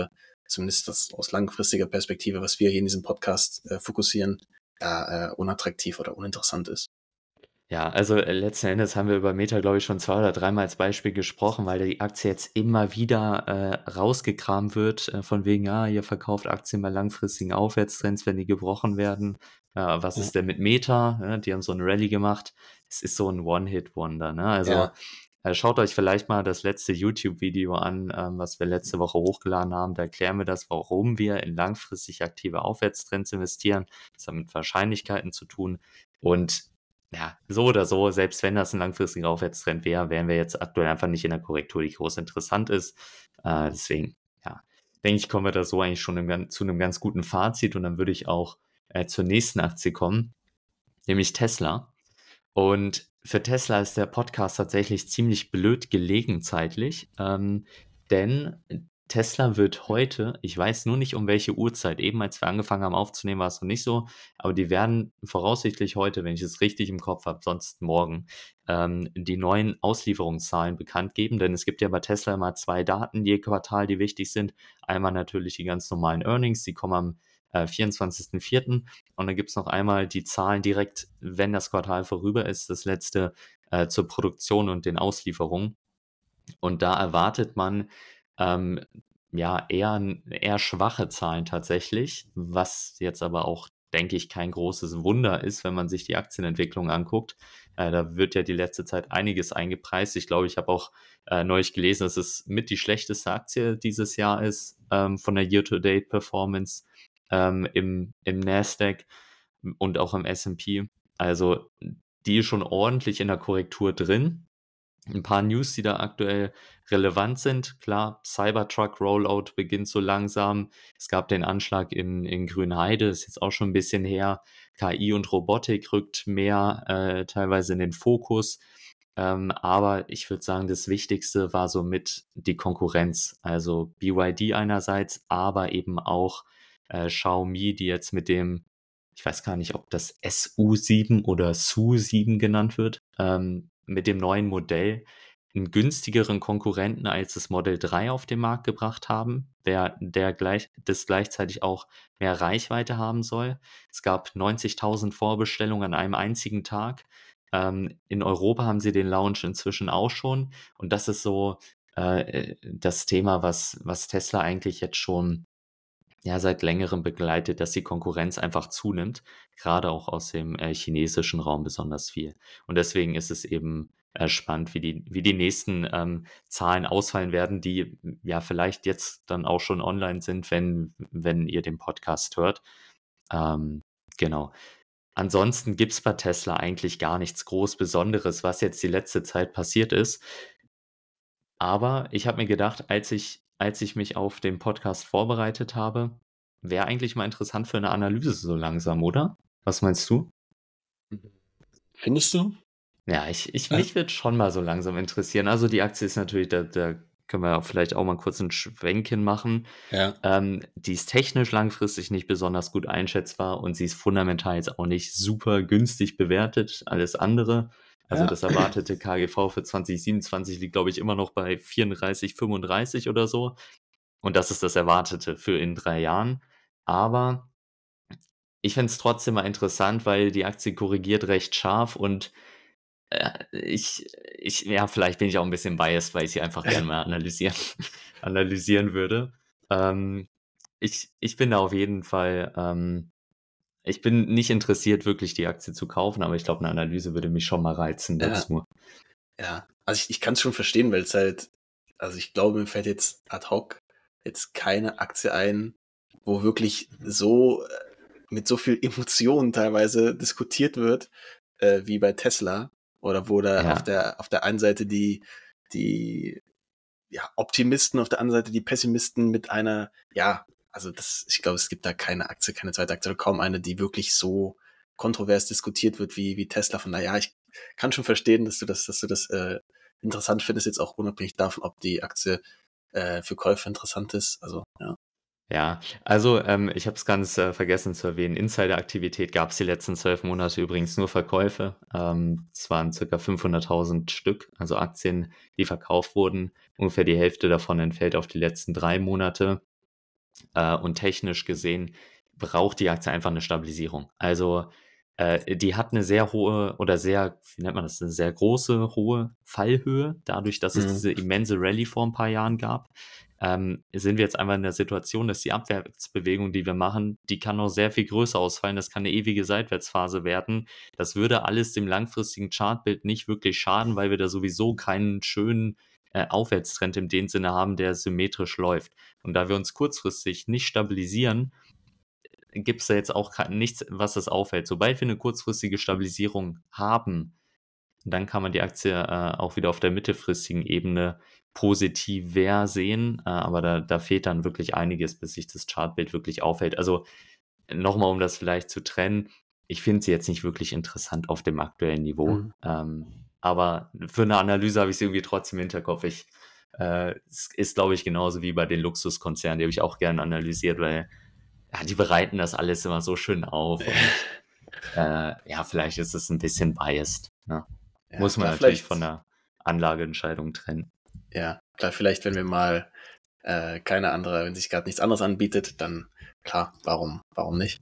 zumindest das aus langfristiger Perspektive, was wir hier in diesem Podcast äh, fokussieren, ja, äh, unattraktiv oder uninteressant ist. Ja, also äh, letzten Endes haben wir über Meta, glaube ich, schon zwei oder dreimal als Beispiel gesprochen, weil die Aktie jetzt immer wieder äh, rausgekramt wird, äh, von wegen, ja, ihr verkauft Aktien bei langfristigen Aufwärtstrends, wenn die gebrochen werden. Äh, was Ja. ist denn mit Meta? Ja, die haben so eine Rallye gemacht. Es ist so ein One-Hit-Wonder, ne? Also Ja. äh, schaut euch vielleicht mal das letzte YouTube-Video an, ähm, was wir letzte Woche hochgeladen haben. Da erklären wir das, warum wir in langfristig aktive Aufwärtstrends investieren. Das hat mit Wahrscheinlichkeiten zu tun. Und ja, so oder so, selbst wenn das ein langfristiger Aufwärtstrend wäre, wären wir jetzt aktuell einfach nicht in der Korrektur, die groß interessant ist. Äh, deswegen, ja, denke ich, kommen wir da so eigentlich schon im, gan- zu einem ganz guten Fazit und dann würde ich auch äh, zur nächsten Aktie kommen, nämlich Tesla. Und für Tesla ist der Podcast tatsächlich ziemlich blöd gelegen zeitlich, ähm, denn Tesla wird heute, ich weiß nur nicht um welche Uhrzeit, eben als wir angefangen haben aufzunehmen, war es noch nicht so, aber die werden voraussichtlich heute, wenn ich es richtig im Kopf habe, sonst morgen, ähm, die neuen Auslieferungszahlen bekannt geben, denn es gibt ja bei Tesla immer zwei Daten je Quartal, die wichtig sind. Einmal natürlich die ganz normalen Earnings, die kommen am äh, vierundzwanzigsten vierten und dann gibt es noch einmal die Zahlen direkt, wenn das Quartal vorüber ist, das letzte äh, zur Produktion und den Auslieferungen. Und da erwartet man ähm, ja eher, eher schwache Zahlen tatsächlich, was jetzt aber auch, denke ich, kein großes Wunder ist, wenn man sich die Aktienentwicklung anguckt. Äh, da wird ja die letzte Zeit einiges eingepreist. Ich glaube, ich habe auch äh, neulich gelesen, dass es mit die schlechteste Aktie dieses Jahr ist ähm, von der Year-to-Date-Performance ähm, im, im Nasdaq und auch im S und P. Also die ist schon ordentlich in der Korrektur drin. Ein paar News, die da aktuell relevant sind. Klar, Cybertruck Rollout beginnt so langsam. Es gab den Anschlag in, in Grünheide, ist jetzt auch schon ein bisschen her. K I und Robotik rückt mehr äh, teilweise in den Fokus. Ähm, aber ich würde sagen, das Wichtigste war somit die Konkurrenz. Also B Y D einerseits, aber eben auch äh, Xiaomi, die jetzt mit dem, ich weiß gar nicht, ob das S U sieben oder S U sieben genannt wird, ähm, mit dem neuen Modell einen günstigeren Konkurrenten als das Model drei auf den Markt gebracht haben, der, der gleich, das gleichzeitig auch mehr Reichweite haben soll. Es gab neunzigtausend Vorbestellungen an einem einzigen Tag. Ähm, in Europa haben sie den Launch inzwischen auch schon. Und das ist so äh, das Thema, was, was Tesla eigentlich jetzt schon ja seit längerem begleitet, dass die Konkurrenz einfach zunimmt, gerade auch aus dem äh, chinesischen Raum besonders viel. Und deswegen ist es eben äh, spannend, wie die, wie die nächsten ähm, Zahlen ausfallen werden, die ja vielleicht jetzt dann auch schon online sind, wenn, wenn ihr den Podcast hört. Ähm, genau. Ansonsten gibt es bei Tesla eigentlich gar nichts groß Besonderes, was jetzt die letzte Zeit passiert ist. Aber ich habe mir gedacht, als ich, als ich mich auf den Podcast vorbereitet habe, wäre eigentlich mal interessant für eine Analyse so langsam, oder? Was meinst du? Findest du? Ja, ich, ich, Ja. mich wird schon mal so langsam interessieren. Also die Aktie ist natürlich, da, da können wir auch vielleicht auch mal kurz einen Schwenk hin machen. Ja. Ähm, die ist technisch langfristig nicht besonders gut einschätzbar und sie ist fundamental jetzt auch nicht super günstig bewertet. Alles andere. Also Ja. das erwartete K G V für zwanzig siebenundzwanzig liegt, glaube ich, immer noch bei vierunddreißig, fünfunddreißig oder so. Und das ist das Erwartete für in drei Jahren. Aber ich finde es trotzdem mal interessant, weil die Aktie korrigiert recht scharf und äh, ich, ich, ja, vielleicht bin ich auch ein bisschen biased, weil ich sie einfach gerne mal analysieren, analysieren würde. Ähm, ich, ich bin da auf jeden Fall, ähm, ich bin nicht interessiert, wirklich die Aktie zu kaufen, aber ich glaube, eine Analyse würde mich schon mal reizen Ja. dazu. Ja, also ich, ich kann es schon verstehen, weil es halt, also ich glaube, mir fällt jetzt ad hoc jetzt keine Aktie ein, wo wirklich so äh, mit so viel Emotionen teilweise diskutiert wird, äh, wie bei Tesla, oder wo da Ja. auf der auf der einen Seite die die ja, Optimisten, auf der anderen Seite die Pessimisten mit einer, ja, also das, ich glaube, es gibt da keine Aktie, keine zweite Aktie, oder kaum eine, die wirklich so kontrovers diskutiert wird wie, wie Tesla. Von daher, ja, ich kann schon verstehen, dass du das, dass du das äh, interessant findest, jetzt auch unabhängig davon, ob die Aktie äh, für Käufer interessant ist. Also, ja. Ja, also ähm, ich habe es ganz äh, vergessen zu erwähnen. Insider-Aktivität gab es die letzten zwölf Monate übrigens nur Verkäufe. Ähm, es waren circa fünfhunderttausend Stück, also Aktien, die verkauft wurden. Ungefähr die Hälfte davon entfällt auf die letzten drei Monate. Äh, und technisch gesehen braucht die Aktie einfach eine Stabilisierung. Also, äh, die hat eine sehr hohe oder sehr, wie nennt man das, eine sehr große, hohe Fallhöhe. Dadurch, dass es Mhm. diese immense Rallye vor ein paar Jahren gab, ähm, sind wir jetzt einfach in der Situation, dass die Abwärtsbewegung, die wir machen, die kann noch sehr viel größer ausfallen. Das kann eine ewige Seitwärtsphase werden. Das würde alles dem langfristigen Chartbild nicht wirklich schaden, weil wir da sowieso keinen schönen äh, Aufwärtstrend in dem Sinne haben, der symmetrisch läuft. Und da wir uns kurzfristig nicht stabilisieren, gibt es da jetzt auch kein- nichts, was das aufhält. Sobald wir eine kurzfristige Stabilisierung haben, dann kann man die Aktie äh, auch wieder auf der mittelfristigen Ebene positiver sehen. Äh, aber da, da fehlt dann wirklich einiges, bis sich das Chartbild wirklich aufhält. Also nochmal, um das vielleicht zu trennen, ich finde sie jetzt nicht wirklich interessant auf dem aktuellen Niveau. Mhm. Ähm, aber für eine Analyse habe ich sie irgendwie trotzdem im Hinterkopf. Ich, äh, es ist, glaube ich, genauso wie bei den Luxuskonzernen, die habe ich auch gerne analysiert, weil ja, die bereiten das alles immer so schön auf und äh, ja, vielleicht ist es ein bisschen biased. Ne? Ja, Muss man klar, natürlich vielleicht, von der Anlageentscheidung trennen. ja, klar, vielleicht, wenn wir mal äh, keine andere, wenn sich gerade nichts anderes anbietet, dann klar, warum, warum nicht?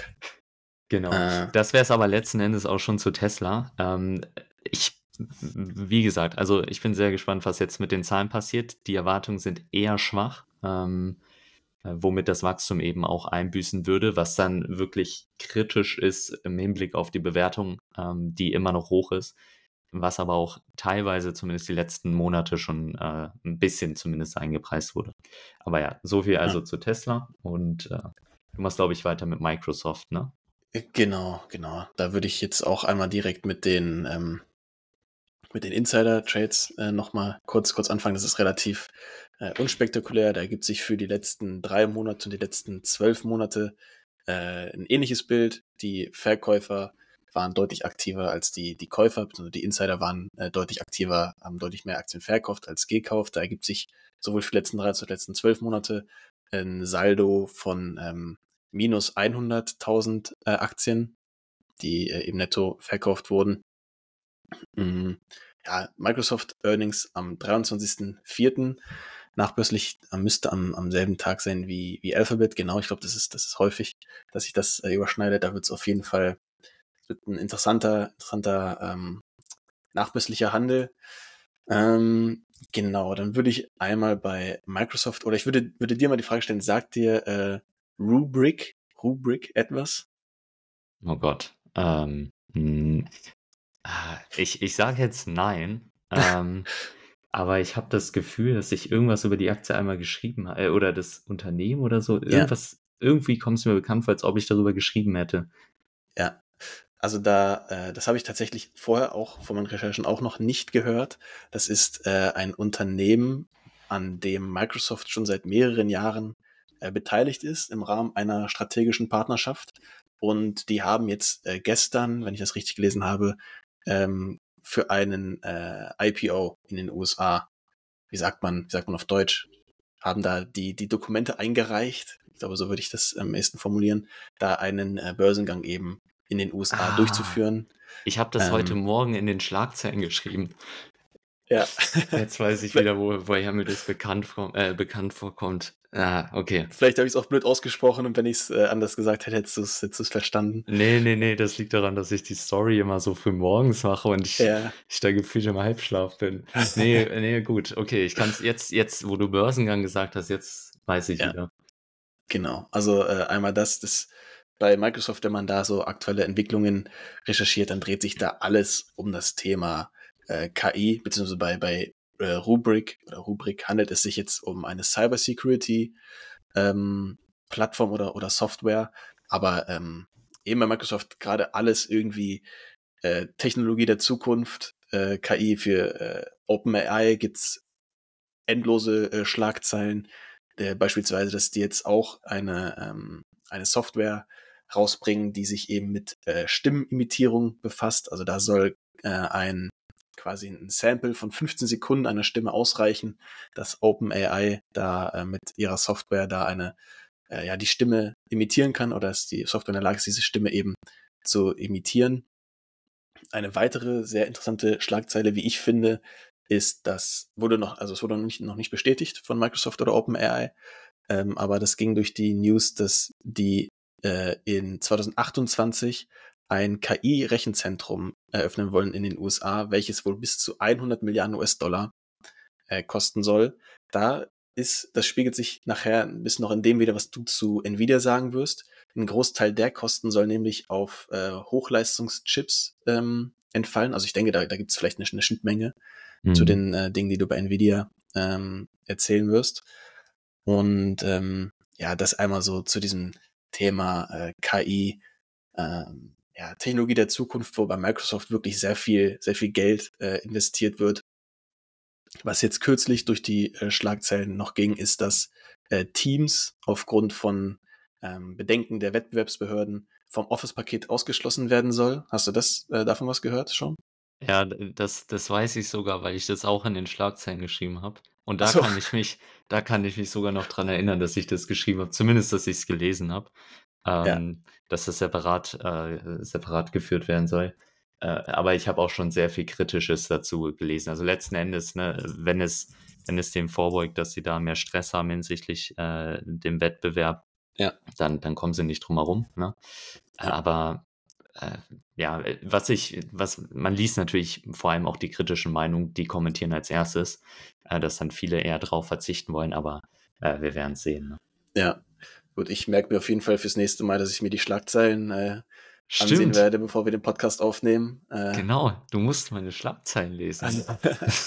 Genau. Äh, Das wäre es aber letzten Endes auch schon zu Tesla. Ähm, ich, wie gesagt, also ich bin sehr gespannt, was jetzt mit den Zahlen passiert. Die Erwartungen sind eher schwach, ähm, äh, womit das Wachstum eben auch einbüßen würde, was dann wirklich kritisch ist im Hinblick auf die Bewertung, ähm, die immer noch hoch ist, was aber auch teilweise zumindest die letzten Monate schon äh, ein bisschen zumindest eingepreist wurde. Aber ja, so viel also zu Tesla und äh, du machst, glaube ich, weiter mit Microsoft, ne? genau, genau. Da würde ich jetzt auch einmal direkt mit den ähm, mit den Insider-Trades äh, nochmal kurz, kurz anfangen. Das ist relativ äh, unspektakulär. Da ergibt sich für die letzten drei Monate und die letzten zwölf Monate äh, ein ähnliches Bild. Die Verkäufer waren deutlich aktiver als die, die Käufer, beziehungsweise die Insider waren äh, deutlich aktiver, haben deutlich mehr Aktien verkauft als gekauft. Da ergibt sich sowohl für die letzten drei als auch die letzten zwölf Monate ein Saldo von ähm, minus hunderttausend äh, Aktien, die äh, im Netto verkauft wurden. Mhm. Ja, Microsoft Earnings am dreiundzwanzigsten vierten Nachbörslich äh, müsste am, am selben Tag sein wie, wie Alphabet. Genau, ich glaube, das ist, das ist häufig, dass sich das äh, überschneidet. Da wird es auf jeden Fall wird ein interessanter, interessanter ähm, nachbörslicher Handel. Ähm, genau, dann würde ich einmal bei Microsoft, oder ich würde, würde dir mal die Frage stellen, sagt dir äh, Rubrik, Rubrik etwas? Oh Gott. Ähm, hm, ah, ich ich sage jetzt nein, ähm, aber ich habe das Gefühl, dass ich irgendwas über die Aktie einmal geschrieben habe, äh, oder das Unternehmen oder so. Ja, Irgendwas, irgendwie kommt es mir bekannt vor, als ob ich darüber geschrieben hätte. ja. Also da, äh, das habe ich tatsächlich vorher auch von meinen Recherchen auch noch nicht gehört. Das ist äh, ein Unternehmen, an dem Microsoft schon seit mehreren Jahren äh, beteiligt ist im Rahmen einer strategischen Partnerschaft. Und die haben jetzt äh, gestern, wenn ich das richtig gelesen habe, ähm, für einen äh, I P O in den U S A, wie sagt man, wie sagt man auf Deutsch, haben da die, die Dokumente eingereicht. Ich glaube, so würde ich das am ehesten formulieren, da einen äh, Börsengang eben in den U S A Ah, durchzuführen. ich habe das heute Ähm, Morgen in den Schlagzeilen geschrieben. ja. Jetzt weiß ich vielleicht wieder, wo, woher mir das bekannt, vor, äh, bekannt vorkommt. Ah, okay. vielleicht habe ich es auch blöd ausgesprochen und wenn ich es äh, anders gesagt hätte, hättest du es hättest du's verstanden. Nee, nee, nee, das liegt daran, dass ich die Story immer so früh morgens mache und ich, Ja. ich da gefühlt im Halbschlaf bin. Nee, nee, gut, okay, ich kann es jetzt, jetzt, wo du Börsengang gesagt hast, jetzt weiß ich Ja, wieder. genau. Also äh, einmal das, das bei Microsoft, wenn man da so aktuelle Entwicklungen recherchiert, dann dreht sich da alles um das Thema äh, K I, beziehungsweise bei, bei äh, Rubrik oder Rubrik handelt es sich jetzt um eine Cybersecurity ähm, Plattform oder, oder Software, aber ähm, eben bei Microsoft gerade alles irgendwie äh, Technologie der Zukunft, äh, K I für äh, OpenAI gibt's endlose äh, Schlagzeilen, äh, beispielsweise, dass die jetzt auch eine, ähm, eine Software rausbringen, die sich eben mit äh, Stimmenimitierung befasst. Also da soll äh, ein quasi ein Sample von fünfzehn Sekunden einer Stimme ausreichen, dass OpenAI da äh, mit ihrer Software da eine äh, ja die Stimme imitieren kann oder dass die Software in der Lage ist, diese Stimme eben zu imitieren. Eine weitere sehr interessante Schlagzeile, wie ich finde, ist, das wurde noch, also es wurde noch nicht, noch nicht bestätigt von Microsoft oder OpenAI, ähm, aber das ging durch die News, dass die äh, in zwanzig achtundzwanzig ein K I-Rechenzentrum eröffnen wollen in den U S A, welches wohl bis zu hundert Milliarden U S-Dollar äh, kosten soll. Da ist, das spiegelt sich nachher ein bisschen noch in dem wieder, was du zu Nvidia sagen wirst. Ein Großteil der Kosten soll nämlich auf äh, Hochleistungschips ähm, entfallen. Also ich denke, da, da gibt es vielleicht eine, eine Schnittmenge Mhm. zu den äh, Dingen, die du bei Nvidia ähm, erzählen wirst. Und ähm, ja, das einmal so zu diesem Thema äh, K I, ähm, ja, Technologie der Zukunft, wo bei Microsoft wirklich sehr viel, sehr viel Geld äh, investiert wird. Was jetzt kürzlich durch die äh, Schlagzeilen noch ging, ist, dass äh, Teams aufgrund von ähm, Bedenken der Wettbewerbsbehörden vom Office-Paket ausgeschlossen werden soll. Hast du das äh, davon was gehört schon? Ja, d das das weiß ich sogar, weil ich das auch in den Schlagzeilen geschrieben habe. Und Ach da so. kann ich mich da kann ich mich sogar noch dran erinnern, dass ich das geschrieben habe, zumindest, dass ich's gelesen habe, Ja, ähm, dass das separat äh, separat geführt werden soll. Äh, aber ich habe auch schon sehr viel Kritisches dazu gelesen. Also, letzten Endes, ne, wenn es wenn es dem vorbeugt, dass sie da mehr Stress haben hinsichtlich, äh, dem Wettbewerb, ja, dann dann kommen sie nicht drum herum, ne? ja, Aber äh, ja, äh, was ich was man liest natürlich vor allem auch die kritischen Meinungen, die kommentieren als Erstes, äh, dass dann viele eher drauf verzichten wollen, aber äh, wir werden's sehen, ne? ja. Gut, ich merke mir auf jeden Fall fürs nächste Mal, dass ich mir die Schlagzeilen äh, ansehen Stimmt, werde, bevor wir den Podcast aufnehmen. Äh, genau, du musst meine Schlagzeilen lesen. also,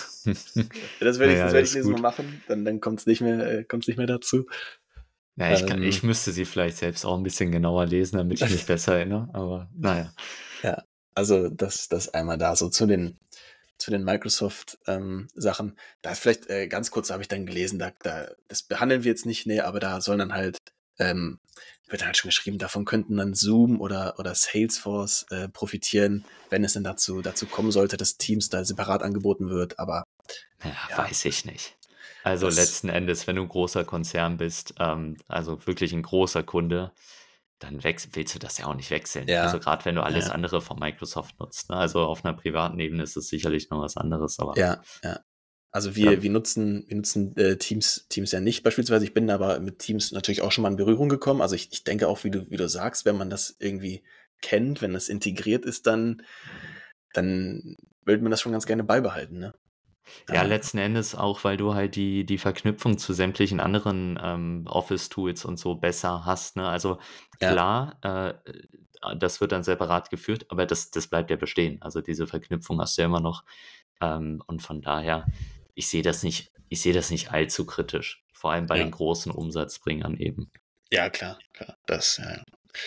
das werde ich, Naja, das werde das ich ist nächstes Mal gut. machen, dann, dann kommt es nicht mehr, äh, kommt's nicht mehr dazu. Ja, ich kann Ähm, ich müsste sie vielleicht selbst auch ein bisschen genauer lesen, damit ich mich besser erinnere, aber naja. ja, also das, das einmal da, so zu den, zu den Microsoft-Sachen. Da ist vielleicht äh, ganz kurz, habe ich dann gelesen, da, da, das behandeln wir jetzt nicht, nee, aber da sollen dann halt, ähm, wird halt schon geschrieben, davon könnten dann Zoom oder, oder Salesforce äh, profitieren, wenn es denn dazu, dazu kommen sollte, dass Teams da separat angeboten wird. Aber Ja, ja, weiß ich nicht. Also, das, letzten Endes, wenn du 'n großer Konzern bist, ähm, also wirklich ein großer Kunde, dann wechs willst du das ja auch nicht wechseln. Also, ja, gerade wenn du alles ja, andere von Microsoft nutzt, ne? Also, auf einer privaten Ebene ist es sicherlich noch was anderes, aber ja, ja. Also wir, da wir nutzen, wir nutzen äh, Teams, Teams ja nicht beispielsweise. Ich bin aber mit Teams natürlich auch schon mal in Berührung gekommen. Also ich, ich denke auch, wie du, wie du sagst, wenn man das irgendwie kennt, wenn das integriert ist, dann, dann will man das schon ganz gerne beibehalten, ne? ja, Äh, letzten Endes auch, weil du halt die die Verknüpfung zu sämtlichen anderen, ähm, Office-Tools und so besser hast, ne? Also, ja, klar, äh, äh, das wird dann separat geführt, aber das das bleibt ja bestehen. Also, diese Verknüpfung hast du ja immer noch, ähm, und von daher, ich sehe das nicht ich sehe das nicht allzu kritisch, vor allem bei den ja, großen Umsatzbringern eben. ja, klar, klar. Das, ja, ja.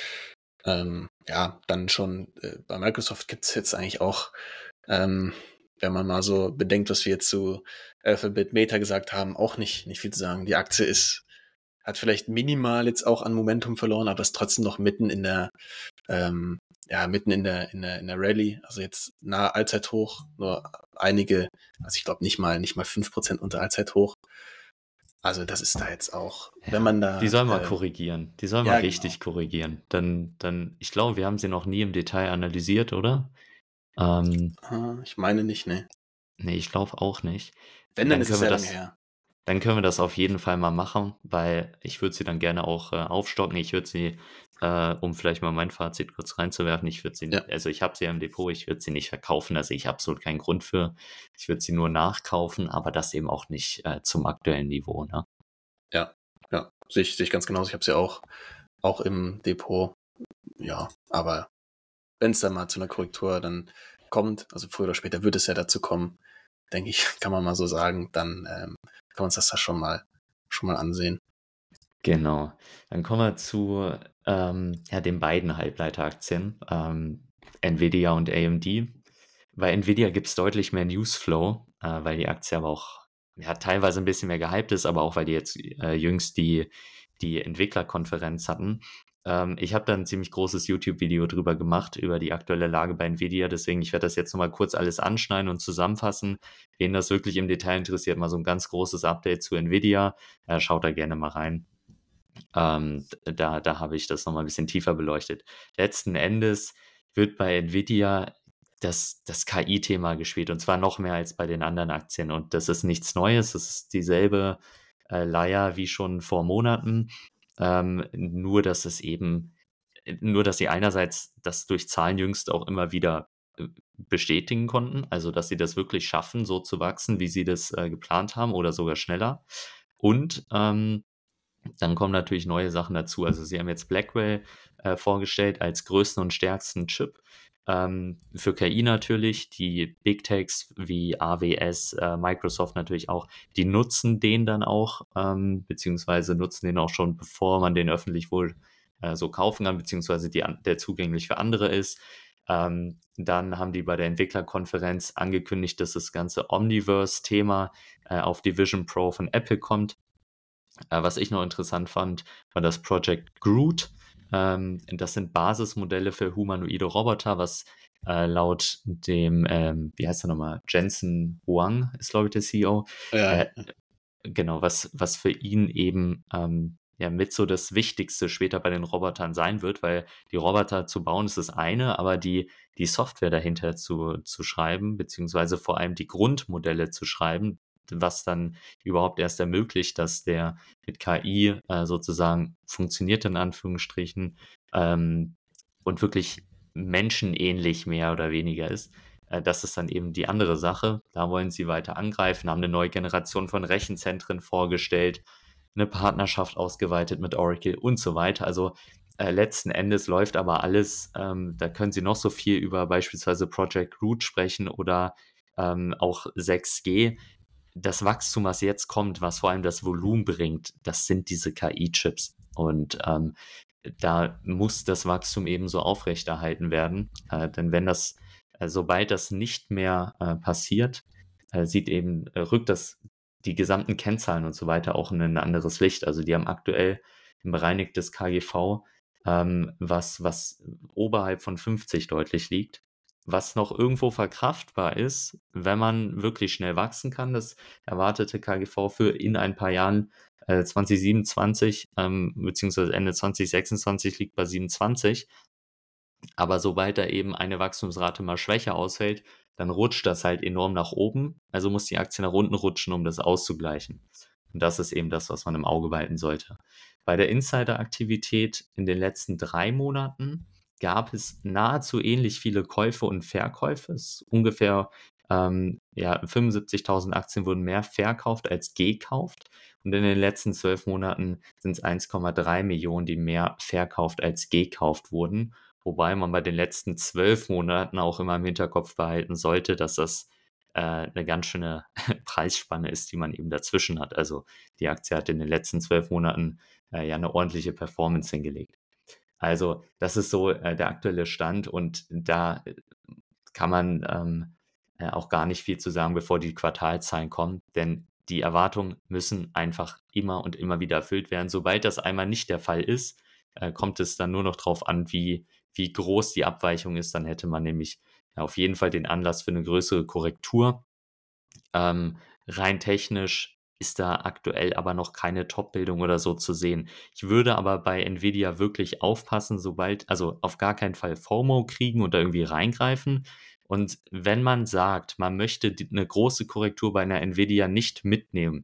Ähm, ja, dann schon äh, bei Microsoft gibt es jetzt eigentlich auch, ähm, wenn man mal so bedenkt, was wir jetzt zu Alphabet Meta gesagt haben, auch nicht, nicht viel zu sagen. Die Aktie ist, hat vielleicht minimal jetzt auch an Momentum verloren, aber ist trotzdem noch mitten in der, ähm, ja, mitten in der, in der, in der Rallye, also jetzt nahe Allzeithoch, nur einige, also ich glaube nicht mal, nicht mal fünf Prozent unter Allzeithoch. Also das ist da jetzt auch, wenn Ja, man die da, soll mal äh, korrigieren. Die soll mal ja, genau. richtig korrigieren. Dann dann ich glaube, wir haben sie noch nie im Detail analysiert, oder? Ähm, Äh, Ich meine nicht, ne. ne, ich glaube auch nicht. Wenn, dann Dann ist es können wir sehr lange das her. Dann können wir das auf jeden Fall mal machen, weil ich würde sie dann gerne auch, äh, aufstocken. Ich würde sie, äh, um vielleicht mal mein Fazit kurz reinzuwerfen, ich würde sie Ja, also, ich habe sie ja im Depot, ich würde sie nicht verkaufen, da sehe ich absolut keinen Grund für. Ich würde sie nur nachkaufen, aber das eben auch nicht, äh, zum aktuellen Niveau, ne? ja, ja. Sehe ich, sehe ich ganz genauso. Ich habe sie ja auch, auch im Depot. Ja, aber wenn es dann mal zu einer Korrektur dann kommt, also früher oder später wird es ja dazu kommen, denke ich, kann man mal so sagen, dann ähm, kann man uns das da schon mal, schon mal ansehen. Genau. Dann kommen wir zu, ähm, ja, den beiden Halbleiteraktien, ähm, Nvidia und A M D. Bei Nvidia gibt's deutlich mehr Newsflow, äh, weil die Aktie aber auch, ja, teilweise ein bisschen mehr gehypt ist, aber auch, weil die jetzt, äh, jüngst die die Entwicklerkonferenz hatten. Ähm, ich habe da 'n ziemlich großes YouTube-Video drüber gemacht, über die aktuelle Lage bei Nvidia, deswegen ich werde das jetzt noch mal kurz alles anschneiden und zusammenfassen. Wen das wirklich im Detail interessiert, mal so ein ganz großes Update zu Nvidia, äh, schaut da gerne mal rein. Ähm, da da habe ich das noch mal 'n bisschen tiefer beleuchtet. Letzten Endes wird bei Nvidia das das K I-Thema gespielt, und zwar noch mehr als bei den anderen Aktien, und das ist nichts Neues. Das ist dieselbe äh, Leier wie schon vor Monaten. Ähm, nur, dass es eben, nur, dass sie einerseits das durch Zahlen jüngst auch immer wieder äh, bestätigen konnten, also dass sie das wirklich schaffen, so zu wachsen, wie sie das äh, geplant haben oder sogar schneller. Und ähm, dann kommen natürlich neue Sachen dazu. Also sie haben jetzt Blackwell äh, vorgestellt als größten und stärksten Chip. Ähm, für K I natürlich, die Big Techs wie A W S, äh, Microsoft natürlich auch, die nutzen den dann auch, ähm, beziehungsweise nutzen den auch schon, bevor man den öffentlich wohl äh, so kaufen kann, beziehungsweise die, der zugänglich für andere ist. Ähm, dann haben die bei der Entwicklerkonferenz angekündigt, dass das ganze Omniverse-Thema äh, auf die Vision Pro von Apple kommt. Äh, was ich noch interessant fand, war das Project Groot. Ähm, das sind Basismodelle für humanoide Roboter, was äh, laut dem, ähm, wie heißt er nochmal, Jensen Huang ist, glaube ich, der C E O. Ja, Äh, genau, was, was für ihn eben ähm, ja mit so das Wichtigste später bei den Robotern sein wird, weil die Roboter zu bauen ist das eine, aber die, die Software dahinter zu, zu schreiben, beziehungsweise vor allem die Grundmodelle zu schreiben, was dann überhaupt erst ermöglicht, dass der mit K I äh, sozusagen funktioniert, in Anführungsstrichen, ähm, und wirklich menschenähnlich mehr oder weniger ist. Äh, das ist dann eben die andere Sache. Da wollen sie weiter angreifen, haben eine neue Generation von Rechenzentren vorgestellt, eine Partnerschaft ausgeweitet mit Oracle und so weiter. Also äh, letzten Endes läuft aber alles, ähm, da können sie noch so viel über beispielsweise Project Root sprechen oder ähm, auch sechs G. Das Wachstum, was jetzt kommt, was vor allem das Volumen bringt, das sind diese K I-Chips. Und ähm, da muss das Wachstum eben so aufrechterhalten werden. Äh, denn wenn das, äh, sobald das nicht mehr äh, passiert, äh, sieht eben, äh, rückt das die gesamten Kennzahlen und so weiter auch in ein anderes Licht. Also die haben aktuell ein bereinigtes K G V, ähm, was, was oberhalb von fünfzig deutlich liegt, was noch irgendwo verkraftbar ist, wenn man wirklich schnell wachsen kann. Das erwartete K G V für in ein paar Jahren äh, zwanzig siebenundzwanzig ähm, beziehungsweise Ende zwanzig sechsundzwanzig liegt bei siebenundzwanzig. Aber sobald da eben eine Wachstumsrate mal schwächer ausfällt, dann rutscht das halt enorm nach oben. Also muss die Aktie nach unten rutschen, um das auszugleichen. Und das ist eben das, was man im Auge behalten sollte. Bei der Insider-Aktivität in den letzten drei Monaten gab es nahezu ähnlich viele Käufe und Verkäufe. Es ist ungefähr ähm, ja, fünfundsiebzigtausend Aktien wurden mehr verkauft als gekauft. Und in den letzten zwölf Monaten sind es eins Komma drei Millionen, die mehr verkauft als gekauft wurden. Wobei man bei den letzten zwölf Monaten auch immer im Hinterkopf behalten sollte, dass das äh, eine ganz schöne Preisspanne ist, die man eben dazwischen hat. Also die Aktie hat in den letzten zwölf Monaten äh, ja eine ordentliche Performance hingelegt. Also das ist so äh, der aktuelle Stand und da äh, kann man ähm, äh, auch gar nicht viel zu sagen, bevor die Quartalzahlen kommen, denn die Erwartungen müssen einfach immer und immer wieder erfüllt werden. Sobald das einmal nicht der Fall ist, äh, kommt es dann nur noch darauf an, wie, wie groß die Abweichung ist. Dann hätte man nämlich ja, auf jeden Fall den Anlass für eine größere Korrektur. Ähm, rein technisch ist da aktuell aber noch keine Top-Bildung oder so zu sehen. Ich würde aber bei Nvidia wirklich aufpassen, sobald, also auf gar keinen Fall FOMO kriegen und da irgendwie reingreifen. Und wenn man sagt, man möchte die, eine große Korrektur bei einer Nvidia nicht mitnehmen,